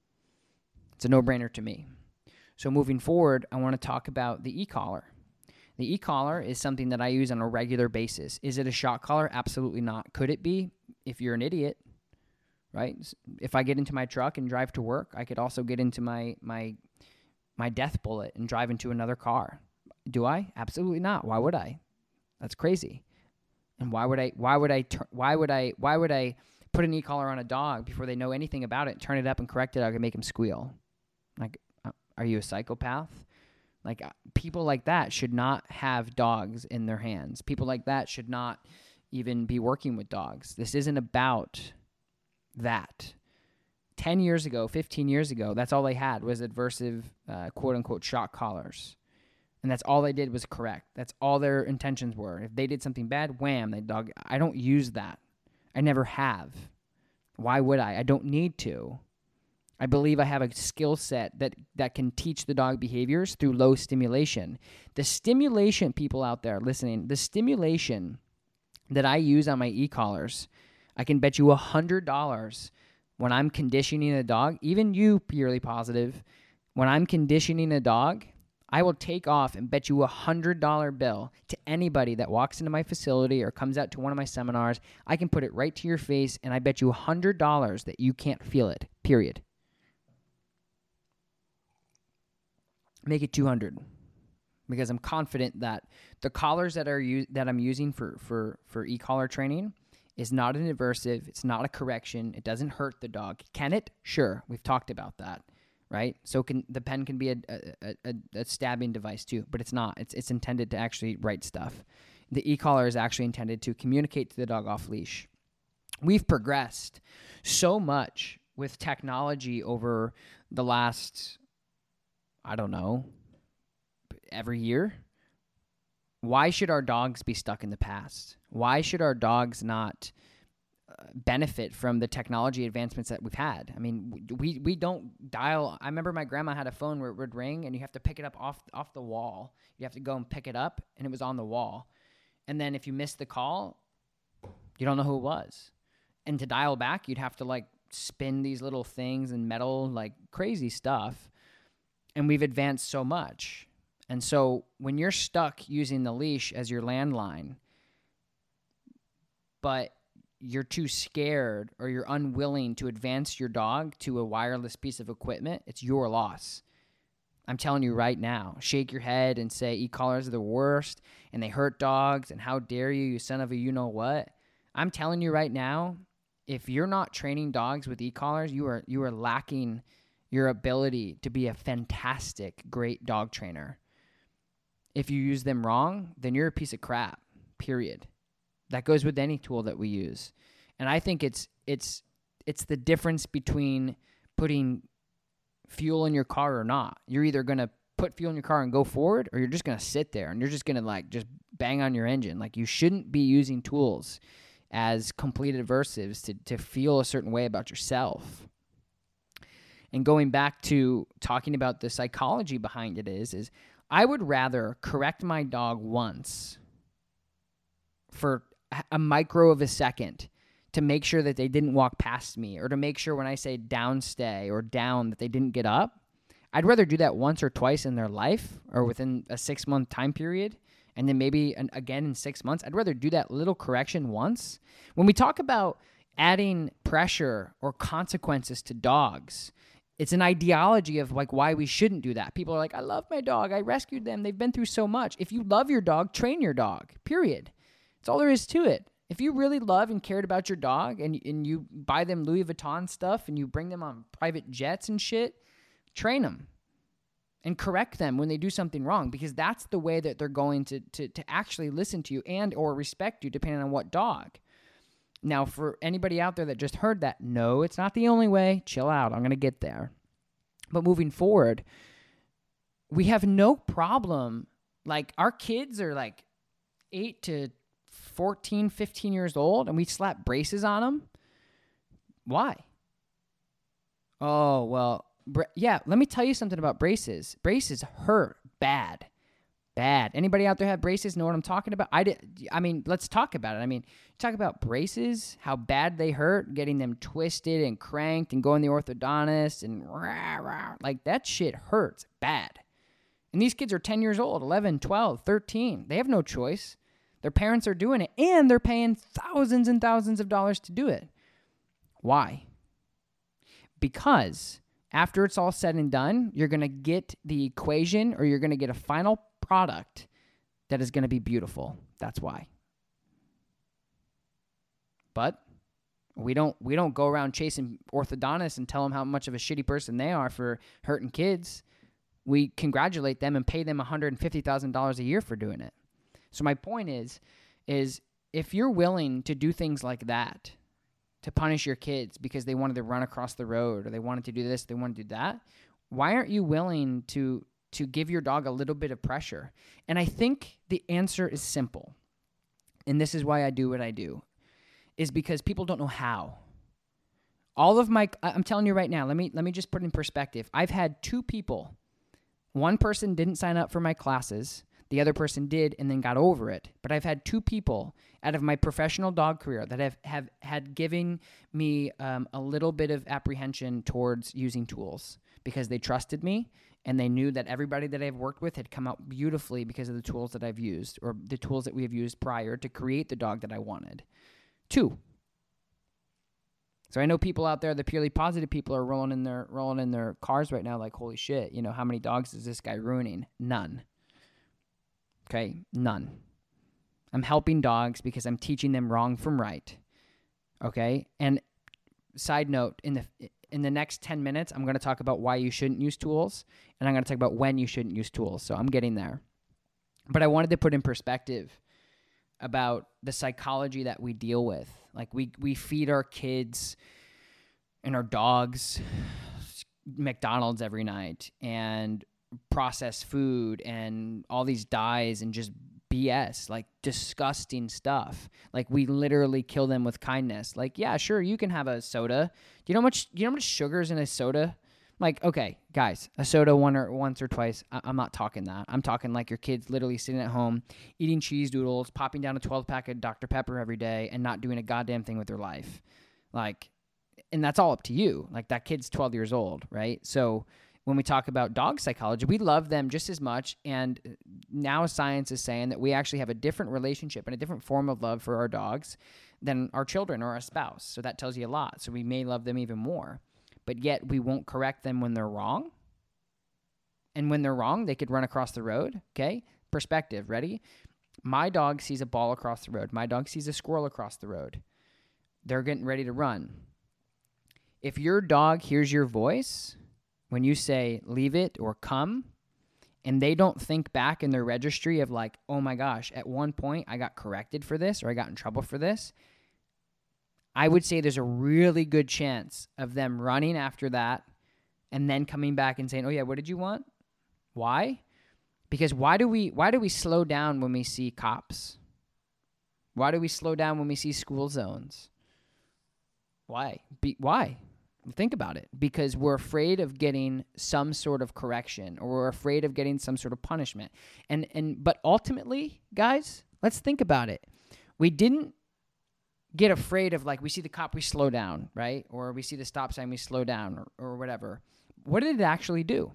It's a no-brainer to me. So moving forward, I want to talk about the e-collar. The e-collar is something that I use on a regular basis. Is it a shock collar? Absolutely not. Could it be? If you're an idiot, right? If I get into my truck and drive to work, I could also get into my death bullet and drive into another car. Do I? Absolutely not. Why would I? That's crazy. And why would I put an e-collar on a dog before they know anything about it, turn it up and correct it, I could make him squeal? Like, are you a psychopath? Like, people like that should not have dogs in their hands. People like that should not even be working with dogs. This isn't about that. 10 years ago, 15 years ago, that's all they had was adversive, quote-unquote, shock collars. And that's all they did was correct. That's all their intentions were. If they did something bad, wham, they dog. I don't use that. I never have. Why would I? I don't need to. I believe I have a skill set that can teach the dog behaviors through low stimulation. The stimulation, people out there listening, the stimulation that I use on my e-collars, I can bet you $100 when I'm conditioning a dog, even you, Purely Positive, when I'm conditioning a dog, I will take off and bet you $100 bill to anybody that walks into my facility or comes out to one of my seminars. I can put it right to your face, and I bet you $100 that you can't feel it, period. Make it 200, because I'm confident that the collars that I'm using for e-collar training is not an aversive. It's not a correction. It doesn't hurt the dog. Can it? Sure. We've talked about that, right? So the pen can be a stabbing device too, but it's not. It's intended to actually write stuff. The e-collar is actually intended to communicate to the dog off leash. We've progressed so much with technology over the last, I don't know, every year. Why should our dogs be stuck in the past? Why should our dogs not benefit from the technology advancements that we've had? I mean, we don't dial. I remember my grandma had a phone where it would ring and you have to pick it up off the wall. You have to go and pick it up, and it was on the wall. And then if you missed the call, you don't know who it was. And to dial back, you'd have to like spin these little things and metal, like crazy stuff. And we've advanced so much. And so when you're stuck using the leash as your landline, but you're too scared or you're unwilling to advance your dog to a wireless piece of equipment, it's your loss. I'm telling you right now, shake your head and say e-collars are the worst and they hurt dogs and how dare you, you son of a you-know-what. I'm telling you right now, if you're not training dogs with e-collars, you are lacking your ability to be a fantastic, great dog trainer. If you use them wrong, then you're a piece of crap, period. That goes with any tool that we use. And I think it's the difference between putting fuel in your car or not. You're either going to put fuel in your car and go forward, or you're just going to sit there and you're just going to like just bang on your engine. Like, you shouldn't be using tools as complete aversives to feel a certain way about yourself. And going back to talking about the psychology behind it is I would rather correct my dog once for a micro of a second to make sure that they didn't walk past me, or to make sure when I say down stay or down that they didn't get up. I'd rather do that once or twice in their life or within a 6-month time period, and then maybe again in 6 months. I'd rather do that little correction once. When we talk about adding pressure or consequences to dogs, it's an ideology of like why we shouldn't do that. People are like, I love my dog. I rescued them. They've been through so much. If you love your dog, train your dog, period. That's all there is to it. If you really love and cared about your dog and you buy them Louis Vuitton stuff and you bring them on private jets and shit, train them and correct them when they do something wrong, because that's the way that they're going to actually listen to you and or respect you, depending on what dog. Now, for anybody out there that just heard that, no, it's not the only way. Chill out. I'm going to get there. But moving forward, we have no problem. Like, our kids are like 8 to 14, 15 years old, and we slap braces on them. Why? Oh, well, yeah, let me tell you something about braces. Braces hurt bad. Anybody out there have braces know what I'm talking about? I mean, let's talk about it. I mean, talk about braces, how bad they hurt, getting them twisted and cranked and going to the orthodontist and like that shit hurts bad. And these kids are 10 years old, 11, 12, 13. They have no choice. Their parents are doing it, and they're paying thousands and thousands of dollars to do it. Why? Because after it's all said and done, you're going to get the equation, or you're going to get a final product that is going to be beautiful. That's why. But we don't go around chasing orthodontists and tell them how much of a shitty person they are for hurting kids. We congratulate them and pay them $150,000 a year for doing it. So my point is if you're willing to do things like that, to punish your kids because they wanted to run across the road, or they wanted to do this, they want to do that, why aren't you willing to give your dog a little bit of pressure? And I think the answer is simple. And this is why I do what I do, is because people don't know how. I'm telling you right now, let me just put it in perspective. I've had 2 people. One person didn't sign up for my classes. The other person did and then got over it. But I've had 2 people out of my professional dog career that have had given me a little bit of apprehension towards using tools, because they trusted me and they knew that everybody that I've worked with had come out beautifully because of the tools that I've used, or the tools that we have used prior to create the dog that I wanted. 2. So I know people out there, the purely positive people, are rolling in their cars right now like, holy shit, how many dogs is this guy ruining? None. Okay, none. I'm helping dogs because I'm teaching them wrong from right. Okay? And side note, in the next 10 minutes, I'm going to talk about why you shouldn't use tools, and I'm going to talk about when you shouldn't use tools. So I'm getting there. But I wanted to put in perspective about the psychology that we deal with. Like we feed our kids and our dogs McDonald's every night, and processed food, and all these dyes, and just BS, like disgusting stuff. Like we literally kill them with kindness. Like, yeah, sure, you can have a soda. Do you know how much sugar's in a soda? Like, okay, guys, a soda once or twice, I'm not talking that. I'm talking like your kid's literally sitting at home, eating cheese doodles, popping down a 12-pack of Dr. Pepper every day, and not doing a goddamn thing with their life. Like, and that's all up to you. Like, that kid's 12 years old, right? So when we talk about dog psychology, we love them just as much, and now science is saying that we actually have a different relationship and a different form of love for our dogs than our children or our spouse. So that tells you a lot. So we may love them even more. But yet we won't correct them when they're wrong. And when they're wrong, they could run across the road, okay? Perspective, ready? My dog sees a ball across the road. My dog sees a squirrel across the road. They're getting ready to run. If your dog hears your voice when you say, leave it or come, and they don't think back in their registry of like, oh my gosh, at one point I got corrected for this, or I got in trouble for this, I would say there's a really good chance of them running after that and then coming back and saying, oh yeah, what did you want? Why? Because why do we slow down when we see cops? Why do we slow down when we see school zones? Why? Why? Think about it. Because we're afraid of getting some sort of correction, or we're afraid of getting some sort of punishment. But ultimately, guys, let's think about it. We didn't get afraid of, like, we see the cop, we slow down, right? Or we see the stop sign, we slow down, or whatever. What did it actually do?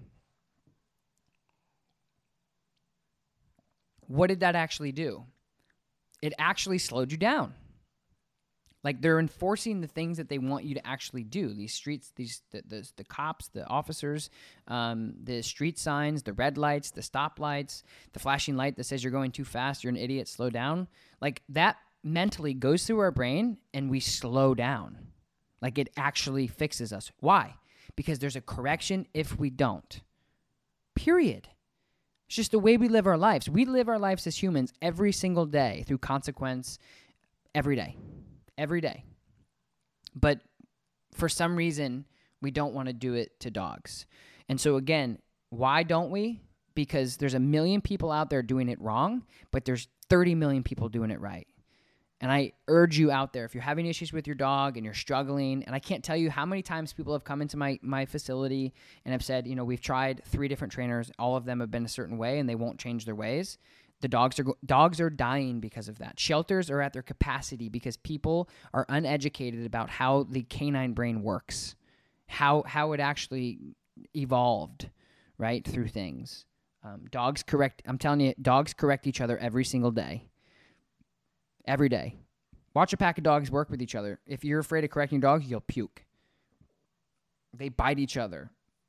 What did that actually do? It actually slowed you down. Like, they're enforcing the things that they want you to actually do. These streets, the cops, the officers, the street signs, the red lights, the stop lights, the flashing light that says you're going too fast, you're an idiot, slow down. Like, that mentally goes through our brain and we slow down. Like, it actually fixes us. Why? Because there's a correction if we don't. Period. It's just the way we live our lives. We live our lives as humans every single day through consequence, every day. Every day. But for some reason, we don't want to do it to dogs. And so again, why don't we? Because there's 1 million people out there doing it wrong, but there's 30 million people doing it right. And I urge you out there, if you're having issues with your dog and you're struggling, and I can't tell you how many times people have come into my facility and have said, we've tried 3 different trainers, all of them have been a certain way and they won't change their ways. The dogs are dying because of that. Shelters are at their capacity because people are uneducated about how the canine brain works, how it actually evolved, right, through things. I'm telling you, dogs correct each other every single day. Every day. Watch a pack of dogs work with each other. If you're afraid of correcting dogs, you'll puke. They bite each other.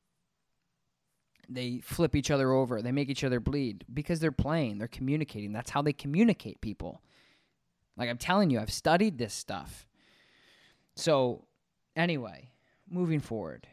They flip each other over. They make each other bleed because they're playing. They're communicating. That's how they communicate, people. Like I'm telling you, I've studied this stuff. So anyway, moving forward,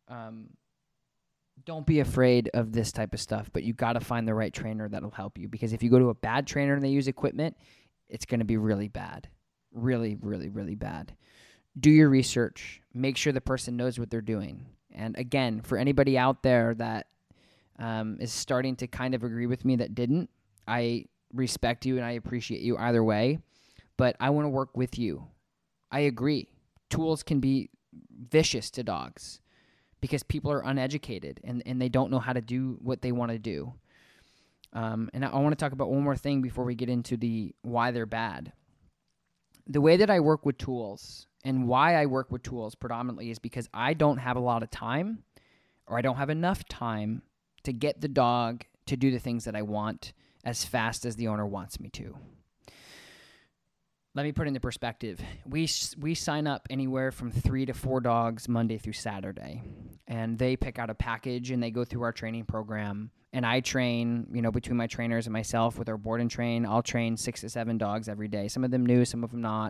don't be afraid of this type of stuff, but you got to find the right trainer that'll help you, because if you go to a bad trainer and they use equipment, it's going to be really bad. Really, really, really bad. Do your research. Make sure the person knows what they're doing. And again, for anybody out there that is starting to kind of agree with me that didn't, I respect you and I appreciate you either way, but I want to work with you. I agree. Tools can be vicious to dogs because people are uneducated and they don't know how to do what they want to do. And I want to talk about one more thing before we get into the why they're bad. The way that I work with tools and why I work with tools predominantly is because I don't have a lot of time, or I don't have enough time to get the dog to do the things that I want as fast as the owner wants me to. Let me put it into perspective. We sign up anywhere from 3 to 4 dogs Monday through Saturday, and they pick out a package and they go through our training program. And I train, between my trainers and myself with our board and train, I'll train 6 to 7 dogs every day. Some of them new, some of them not.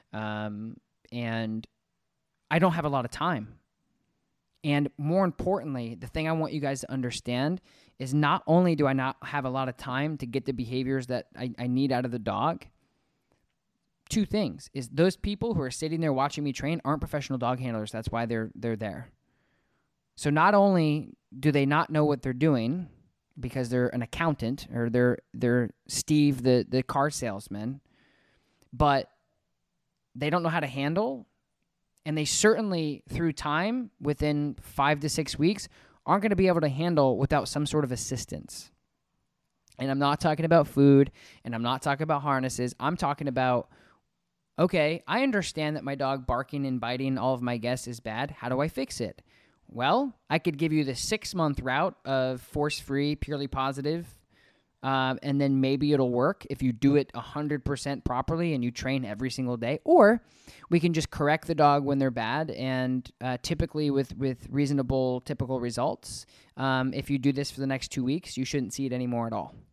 And I don't have a lot of time. And more importantly, the thing I want you guys to understand is not only do I not have a lot of time to get the behaviors that I need out of the dog, 2 things is those people who are sitting there watching me train aren't professional dog handlers. That's why they're there. So not only do they not know what they're doing because they're an accountant or they're Steve, the car salesman, but they don't know how to handle, and they certainly through time within 5 to 6 weeks aren't going to be able to handle without some sort of assistance. And I'm not talking about food, and I'm not talking about harnesses. I'm talking about, okay, I understand that my dog barking and biting all of my guests is bad. How do I fix it? Well, I could give you the 6-month route of force-free, purely positive, and then maybe it'll work if you do it 100% properly and you train every single day. Or we can just correct the dog when they're bad, and typically with reasonable, typical results. If you do this for the next 2 weeks, you shouldn't see it anymore at all.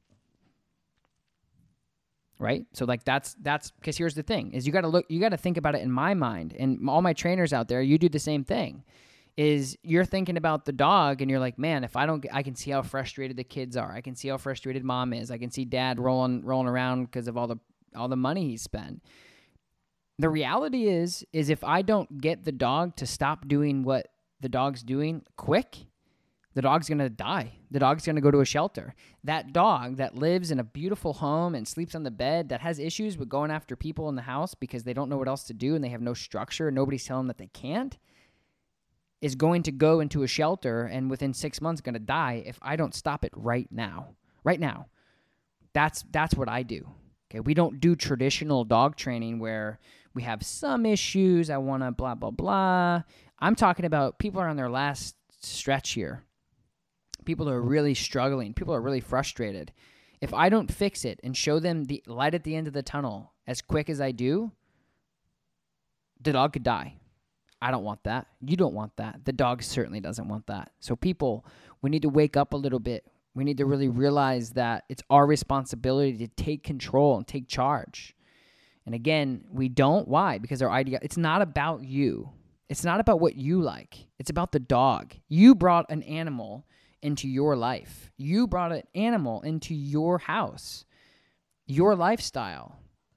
Right? So like that's because here's the thing is you got to think about it in my mind, and all my trainers out there, you do the same thing. Is you're thinking about the dog and you're like, man, if I can see how frustrated the kids are. I can see how frustrated mom is. I can see dad rolling around because of all the money he spent. The reality is if I don't get the dog to stop doing what the dog's doing quick, the dog's going to die. The dog's going to go to a shelter. That dog that lives in a beautiful home and sleeps on the bed, that has issues with going after people in the house because they don't know what else to do and they have no structure and nobody's telling them that they can't, is going to go into a shelter and within 6 months going to die if I don't stop it right now. Right now. That's what I do. Okay, we don't do traditional dog training where we have some issues, I want to blah, blah, blah. I'm talking about people are on their last stretch here. People are really struggling. People are really frustrated. If I don't fix it and show them the light at the end of the tunnel as quick as I do, the dog could die. I don't want that. You don't want that. The dog certainly doesn't want that. So people, we need to wake up a little bit. We need to really realize that it's our responsibility to take control and take charge. And again, we don't. Why? Because our idea, it's not about you. It's not about what you like. It's about the dog. You brought an animal into your life. You brought an animal into your house, your lifestyle.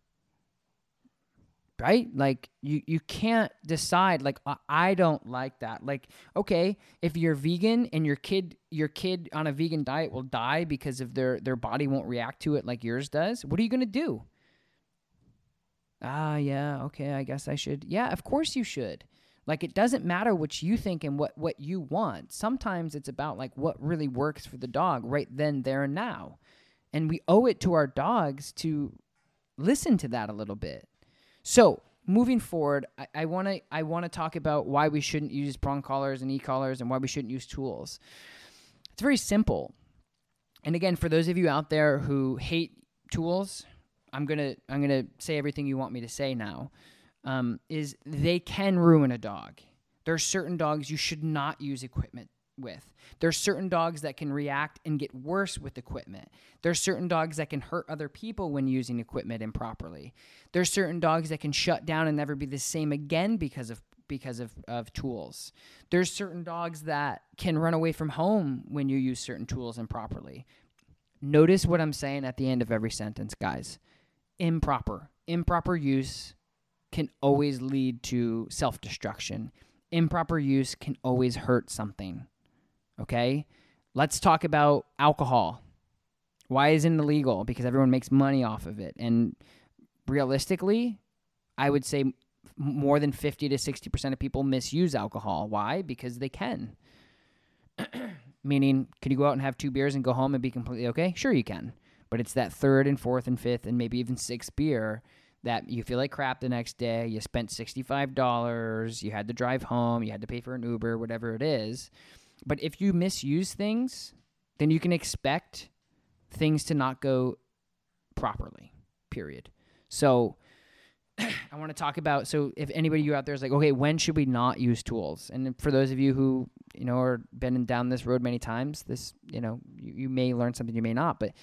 Right? Like you can't decide like I don't like that. Like, okay, if you're vegan and your kid on a vegan diet will die because of their body won't react to it like yours does, what are you going to do? Yeah, okay, I guess I should. Yeah, of course you should. Like it doesn't matter what you think and what you want. Sometimes it's about like what really works for the dog right then, there, and now. And we owe it to our dogs to listen to that a little bit. So moving forward, I want to talk about why we shouldn't use prong collars and e-collars and why we shouldn't use tools. It's very simple. And again, for those of you out there who hate tools, I'm gonna say everything you want me to say now. Is they can ruin a dog. There's certain dogs you should not use equipment with. There's certain dogs that can react and get worse with equipment. There's certain dogs that can hurt other people when using equipment improperly. There's certain dogs that can shut down and never be the same again because of tools. There's certain dogs that can run away from home when you use certain tools improperly. Notice what I'm saying at the end of every sentence, guys. Improper use can always lead to self-destruction. Improper use can always hurt something. Okay? Let's talk about alcohol. Why isn't it illegal? Because everyone makes money off of it. And realistically, I would say more than 50 to 60% of people misuse alcohol. Why? Because they can. Meaning, can you go out and have 2 beers and go home and be completely okay? Sure you can. But it's that 3rd and 4th and 5th and maybe even 6th beer that you feel like crap the next day. You spent $65. You had to drive home. You had to pay for an Uber, whatever it is. But if you misuse things, then you can expect things to not go properly, period. So I want to talk about, so if anybody you out there is like, okay, when should we not use tools? And for those of you who, are been down this road many times, this, you may learn something, you may not, but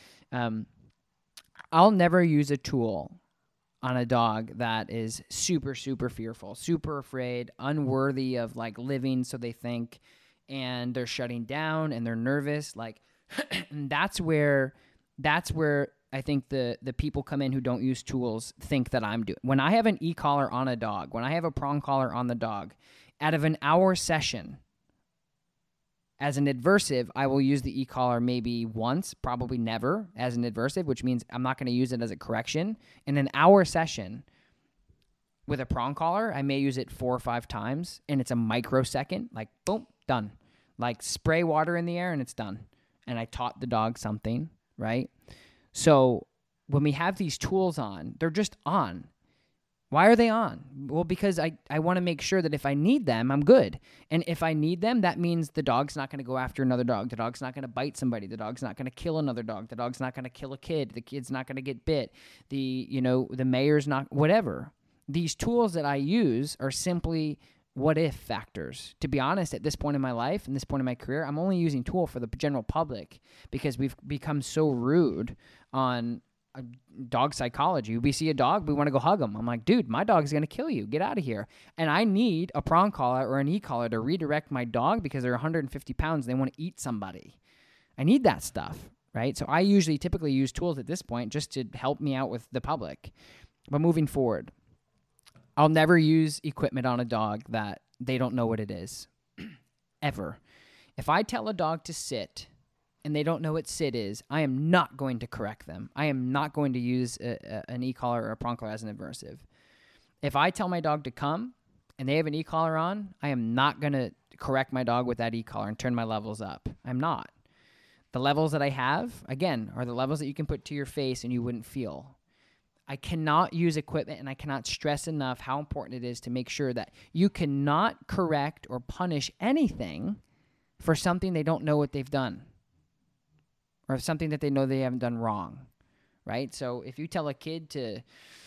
I'll never use a tool on a dog that is super, super fearful, super afraid, unworthy of living, so they think, and they're shutting down and they're nervous. And that's where I think the people come in who don't use tools think that I'm doing. When I have an e-collar on a dog, when I have a prong collar on the dog, out of an hour session, as an adversive, I will use the e-collar maybe once, probably never as an adversive, which means I'm not going to use it as a correction. In an hour session with a prong collar, I may use it 4 or 5 times, and it's a microsecond, boom, done. Spray water in the air, and it's done. And I taught the dog something, right? So when we have these tools on, they're just on. Why are they on? Well, because I want to make sure that if I need them, I'm good. And if I need them, that means the dog's not going to go after another dog. The dog's not going to bite somebody. The dog's not going to kill another dog. The dog's not going to kill a kid. The kid's not going to get bit. The mayor's not, whatever. These tools that I use are simply what-if factors. To be honest, at this point in my life and this point in my career, I'm only using tool for the general public because we've become so rude on dog psychology. We see a dog, we want to go hug him. I'm like, dude, my dog's going to kill you. Get out of here. And I need a prong collar or an e-collar to redirect my dog because they're 150 pounds and they want to eat somebody. I need that stuff, right? So I typically use tools at this point just to help me out with the public. But moving forward, I'll never use equipment on a dog that they don't know what it is, ever. If I tell a dog to sit and they don't know what sit is, I am not going to correct them. I am not going to use an e-collar or a prong collar as an aversive. If I tell my dog to come and they have an e-collar on, I am not going to correct my dog with that e-collar and turn my levels up. I'm not. The levels that I have, again, are the levels that you can put to your face and you wouldn't feel. I cannot use equipment, and I cannot stress enough how important it is to make sure that you cannot correct or punish anything for something they don't know what they've done or something that they know they haven't done wrong, right? So if you tell a kid to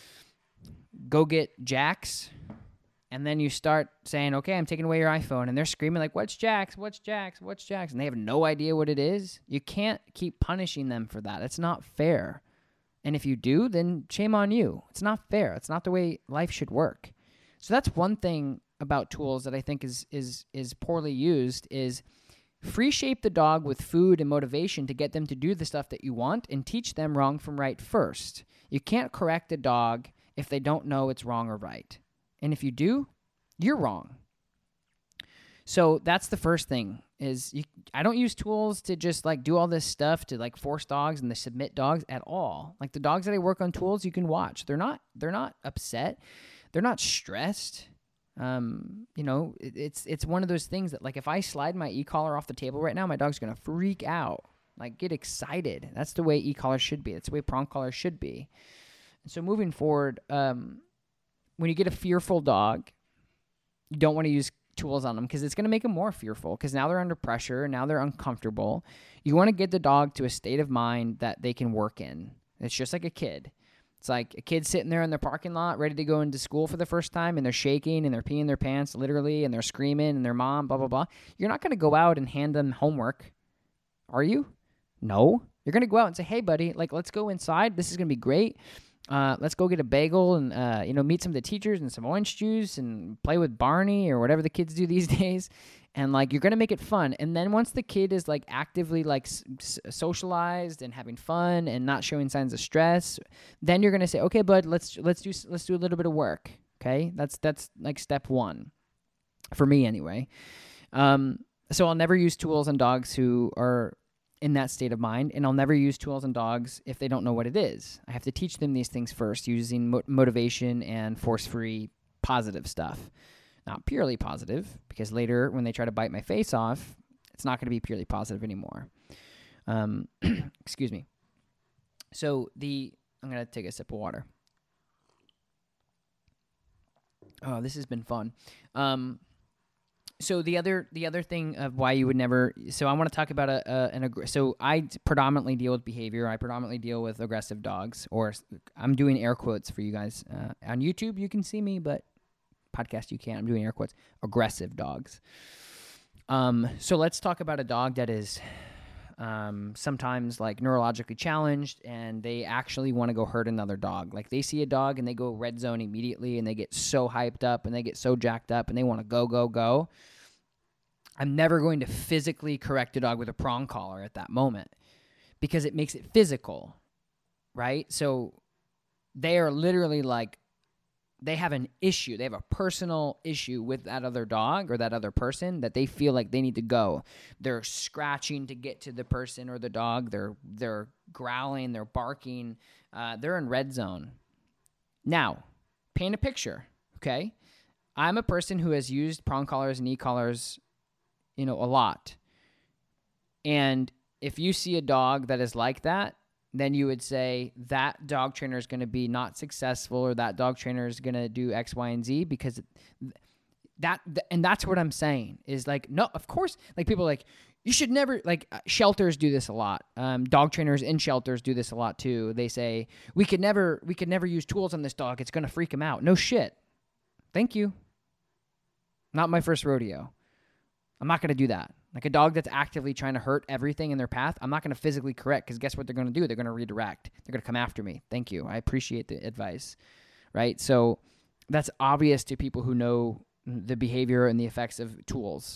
go get Jax, and then you start saying, okay, I'm taking away your iPhone, and they're screaming like, what's Jax, what's Jax, what's Jax, and they have no idea what it is, you can't keep punishing them for that. It's not fair. And if you do, then shame on you. It's not fair. It's not the way life should work. So that's one thing about tools that I think is poorly used is free shape the dog with food and motivation to get them to do the stuff that you want and teach them wrong from right first. You can't correct a dog if they don't know it's wrong or right. And if you do, you're wrong. So that's the first thing is I don't use tools to just do all this stuff to force dogs and to submit dogs at all. The dogs that I work on tools, you can watch. They're not upset. They're not stressed. It's one of those things that if I slide my e-collar off the table right now, my dog's going to freak out, get excited. That's the way e-collars should be. That's the way prong collars should be. And so moving forward, when you get a fearful dog, you don't want to use tools on them because it's going to make them more fearful because now they're under pressure, now they're uncomfortable. You want to get the dog to a state of mind that they can work in. It's just like a kid. It's like a kid sitting there in their parking lot ready to go into school for the first time, and they're shaking and they're peeing their pants literally, and they're screaming, and their mom, blah, blah, blah. You're not going to go out and hand them homework, are you? No. You're going to go out and say, hey, buddy, like, let's go inside. This is going to be great. Let's go get a bagel and, meet some of the teachers and some orange juice and play with Barney or whatever the kids do these days. And, like, you're going to make it fun. And then once the kid is, like, actively, like, socialized and having fun and not showing signs of stress, then you're going to say, okay, bud, let's do a little bit of work. Okay? That's like step one for me anyway. So I'll never use tools on dogs who are in that state of mind, and I'll never use tools on dogs if they don't know what it is. I have to teach them these things first using motivation and force-free positive stuff. Not purely positive, because later when they try to bite my face off, it's not going to be purely positive anymore. Excuse me. So I'm going to take a sip of water. Oh, this has been fun. So the other thing of why you would never, so I want to talk about so I predominantly deal with behavior. I predominantly deal with aggressive dogs, or I'm doing air quotes for you guys. On YouTube, you can see me, but podcast you can't. I'm doing air quotes. Aggressive dogs. So let's talk about a dog that is sometimes like neurologically challenged, and they actually want to go hurt another dog. Like they see a dog and they go red zone immediately, and they get so hyped up and they get so jacked up and they want to go. I'm never going to physically correct a dog with a prong collar at that moment, because it makes it physical, right? So they are literally like, they have an issue. They have a personal issue with that other dog or that other person that they feel like they need to go. They're scratching to get to the person or the dog. They're growling. They're barking. They're in red zone. Now, paint a picture, okay? I'm a person who has used prong collars and e-collars, a lot. And if you see a dog that is like that, then you would say that dog trainer is going to be not successful, or that dog trainer is going to do X, Y, and Z, because that's what I'm saying is like, no, of course, like people are like, you should never, like shelters do this a lot. Dog trainers in shelters do this a lot too. They say, we could never use tools on this dog. It's going to freak him out. No shit. Thank you. Not my first rodeo. I'm not going to do that. Like a dog that's actively trying to hurt everything in their path, I'm not going to physically correct, because guess what they're going to do? They're going to redirect. They're going to come after me. Thank you. I appreciate the advice, right? So that's obvious to people who know the behavior and the effects of tools.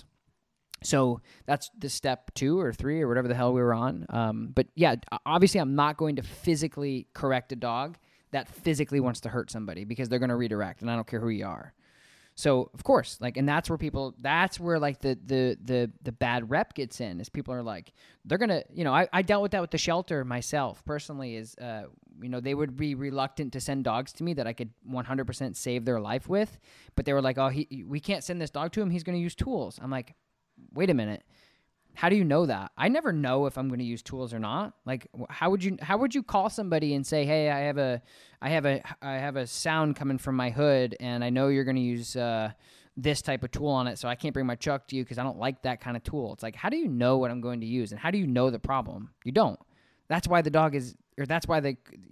So that's the step 2 or 3 or whatever the hell we were on. But yeah, obviously I'm not going to physically correct a dog that physically wants to hurt somebody, because they're going to redirect, and I don't care who you are. So of course, like, and that's where like the bad rep gets in, is people are like, they're going to, I dealt with that with the shelter myself personally, is, they would be reluctant to send dogs to me that I could 100% save their life with, but they were like, oh, we can't send this dog to him. He's going to use tools. I'm like, wait a minute. How do you know that? I never know if I'm going to use tools or not. Like, how would you call somebody and say, hey, I have a sound coming from my hood, and I know you're going to use this type of tool on it, so I can't bring my truck to you because I don't like that kind of tool. It's like, how do you know what I'm going to use, and how do you know the problem? You don't. That's why the dog is, or that's why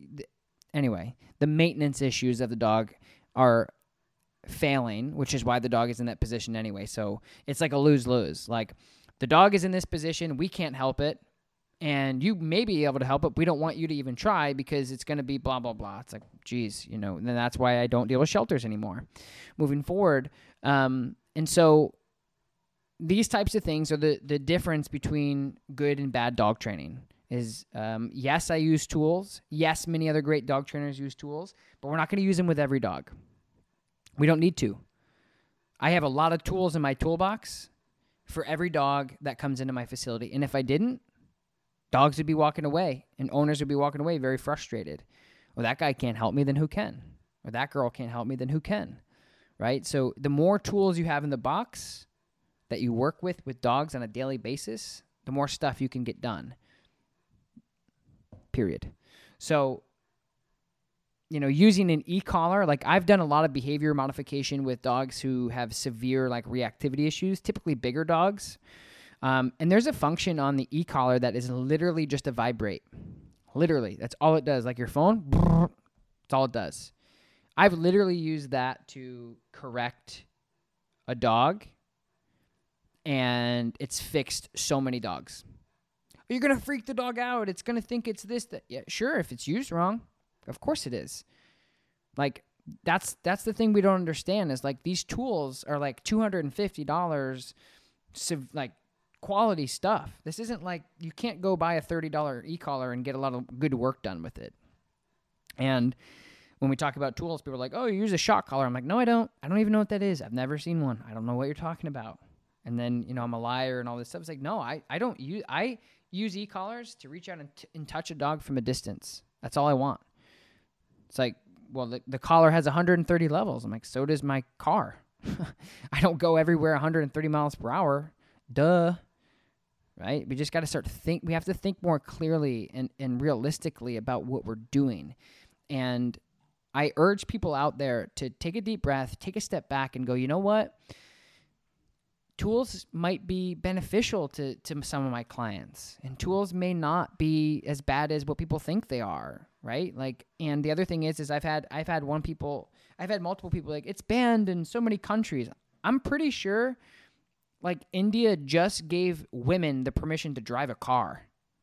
anyway, the maintenance issues of the dog are failing, which is why the dog is in that position anyway. So it's like a lose-lose. Like, the dog is in this position, we can't help it, and you may be able to help it, we don't want you to even try because it's going to be blah, blah, blah. It's like, geez, and that's why I don't deal with shelters anymore moving forward. And so these types of things are the difference between good and bad dog training is, yes, I use tools. Yes, many other great dog trainers use tools, but we're not going to use them with every dog. We don't need to. I have a lot of tools in my toolbox for every dog that comes into my facility. And if I didn't, dogs would be walking away and owners would be walking away very frustrated. Well, that guy can't help me, then who can? Or that girl can't help me, then who can? Right? So the more tools you have in the box that you work with dogs on a daily basis, the more stuff you can get done. Period. So, using an e-collar, like I've done a lot of behavior modification with dogs who have severe like reactivity issues, typically bigger dogs. And there's a function on the e-collar that is literally just a vibrate. Literally, that's all it does. Like your phone, That's all it does. I've literally used that to correct a dog, and it's fixed so many dogs. You're going to freak the dog out. It's going to think it's this. That. Yeah, sure, if it's used wrong. Of course it is. Like, that's the thing we don't understand is, like, these tools are like $250, like, quality stuff. This isn't like you can't go buy a $30 e-collar and get a lot of good work done with it. And when we talk about tools, people are like, oh, you use a shock collar. I'm like, no, I don't. I don't even know what that is. I've never seen one. I don't know what you're talking about. And then, I'm a liar and all this stuff. It's like, no, I don't use, I use e-collars to reach out and touch a dog from a distance. That's all I want. It's like, well, the collar has 130 levels. I'm like, so does my car. I don't go everywhere 130 miles per hour. Duh. Right? We just got to we have to think more clearly and realistically about what we're doing. And I urge people out there to take a deep breath, take a step back and go, you know what? Tools might be beneficial to some of my clients, and tools may not be as bad as what people think they are, right? Like, and the other thing is I've had multiple people like, it's banned in so many countries. I'm pretty sure, like, India just gave women the permission to drive a car.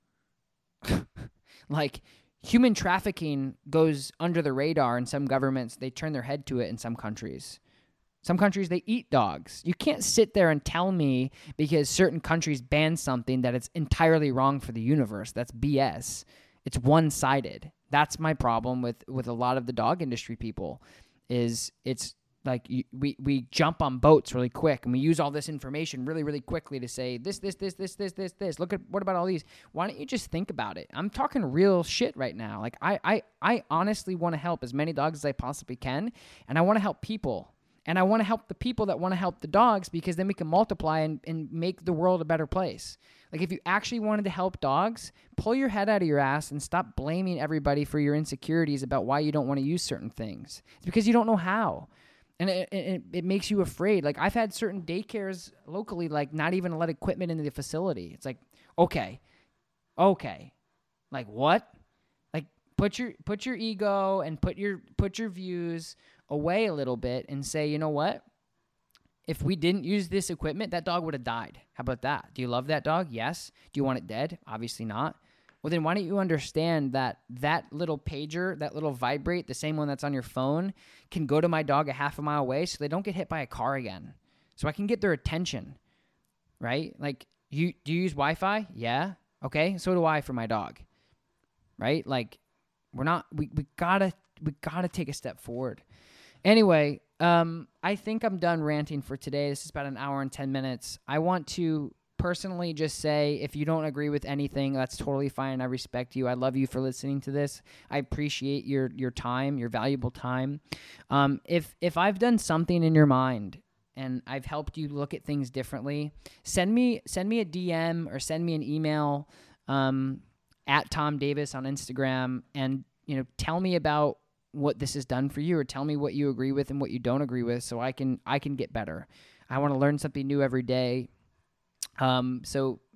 Like, human trafficking goes under the radar in some governments. They turn their head to it in some countries. Some countries, they eat dogs. You can't sit there and tell me because certain countries ban something that it's entirely wrong for the universe. That's BS. It's one-sided. That's my problem with a lot of the dog industry people is it's like we jump on boats really quick and we use all this information really, really quickly to say this. Look at, what about all these? Why don't you just think about it? I'm talking real shit right now. Like I honestly want to help as many dogs as I possibly can, and I want to help people. And I want to help the people that want to help the dogs because then we can multiply and make the world a better place. Like, if you actually wanted to help dogs, pull your head out of your ass and stop blaming everybody for your insecurities about why you don't want to use certain things. It's because you don't know how. And it makes you afraid. Like, I've had certain daycares locally, like, not even let equipment into the facility. It's like, okay. Like, what? Like, put your ego and put your views away a little bit and say, you know what? If we didn't use this equipment, that dog would have died. How about that? Do you love that dog? Yes. Do you want it dead? Obviously not. Well, then why don't you understand that little pager, that little vibrate, the same one that's on your phone, can go to my dog a half a mile away so they don't get hit by a car again. So I can get their attention, right? Like, do you use Wi-Fi? Yeah. Okay. So do I for my dog, right? Like, we gotta take a step forward. Anyway, I think I'm done ranting for today. This is about an hour and 10 minutes. I want to personally just say, if you don't agree with anything, that's totally fine. I respect you. I love you for listening to this. I appreciate your time, your valuable time. If I've done something in your mind and I've helped you look at things differently, send me a DM or send me an email at Tom Davis on Instagram, and tell me about what this has done for you, or tell me what you agree with and what you don't agree with, so I can get better. I want to learn something new every day. That's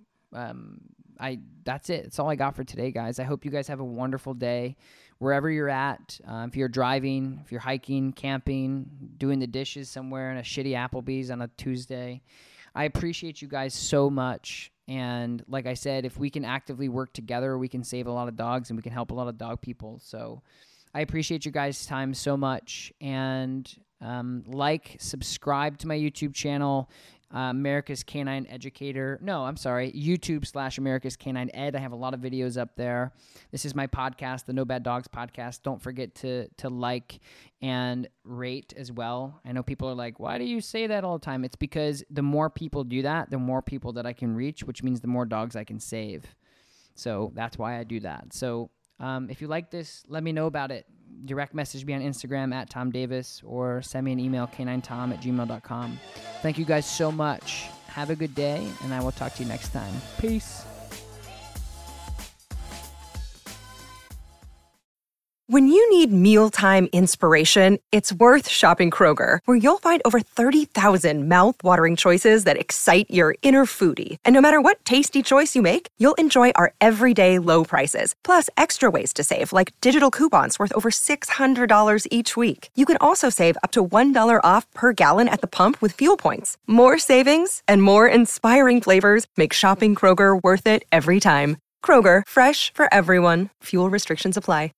it. That's all I got for today, guys. I hope you guys have a wonderful day wherever you're at. If you're driving, if you're hiking, camping, doing the dishes somewhere in a shitty Applebee's on a Tuesday, I appreciate you guys so much. And like I said, if we can actively work together, we can save a lot of dogs and we can help a lot of dog people. So I appreciate you guys' time so much. And subscribe to my YouTube channel, America's Canine Educator. No, I'm sorry, YouTube/America's Canine Ed. I have a lot of videos up there. This is my podcast, the No Bad Dogs podcast. Don't forget to like and rate as well. I know people are like, why do you say that all the time? It's because the more people do that, the more people that I can reach, which means the more dogs I can save. So that's why I do that. So if you like this, let me know about it. Direct message me on Instagram at Tom Davis, or send me an email, caninetom@gmail.com. Thank you guys so much. Have a good day, and I will talk to you next time. Peace. When you need mealtime inspiration, it's worth shopping Kroger, where you'll find over 30,000 mouth-watering choices that excite your inner foodie. And no matter what tasty choice you make, you'll enjoy our everyday low prices, plus extra ways to save, like digital coupons worth over $600 each week. You can also save up to $1 off per gallon at the pump with fuel points. More savings and more inspiring flavors make shopping Kroger worth it every time. Kroger, fresh for everyone. Fuel restrictions apply.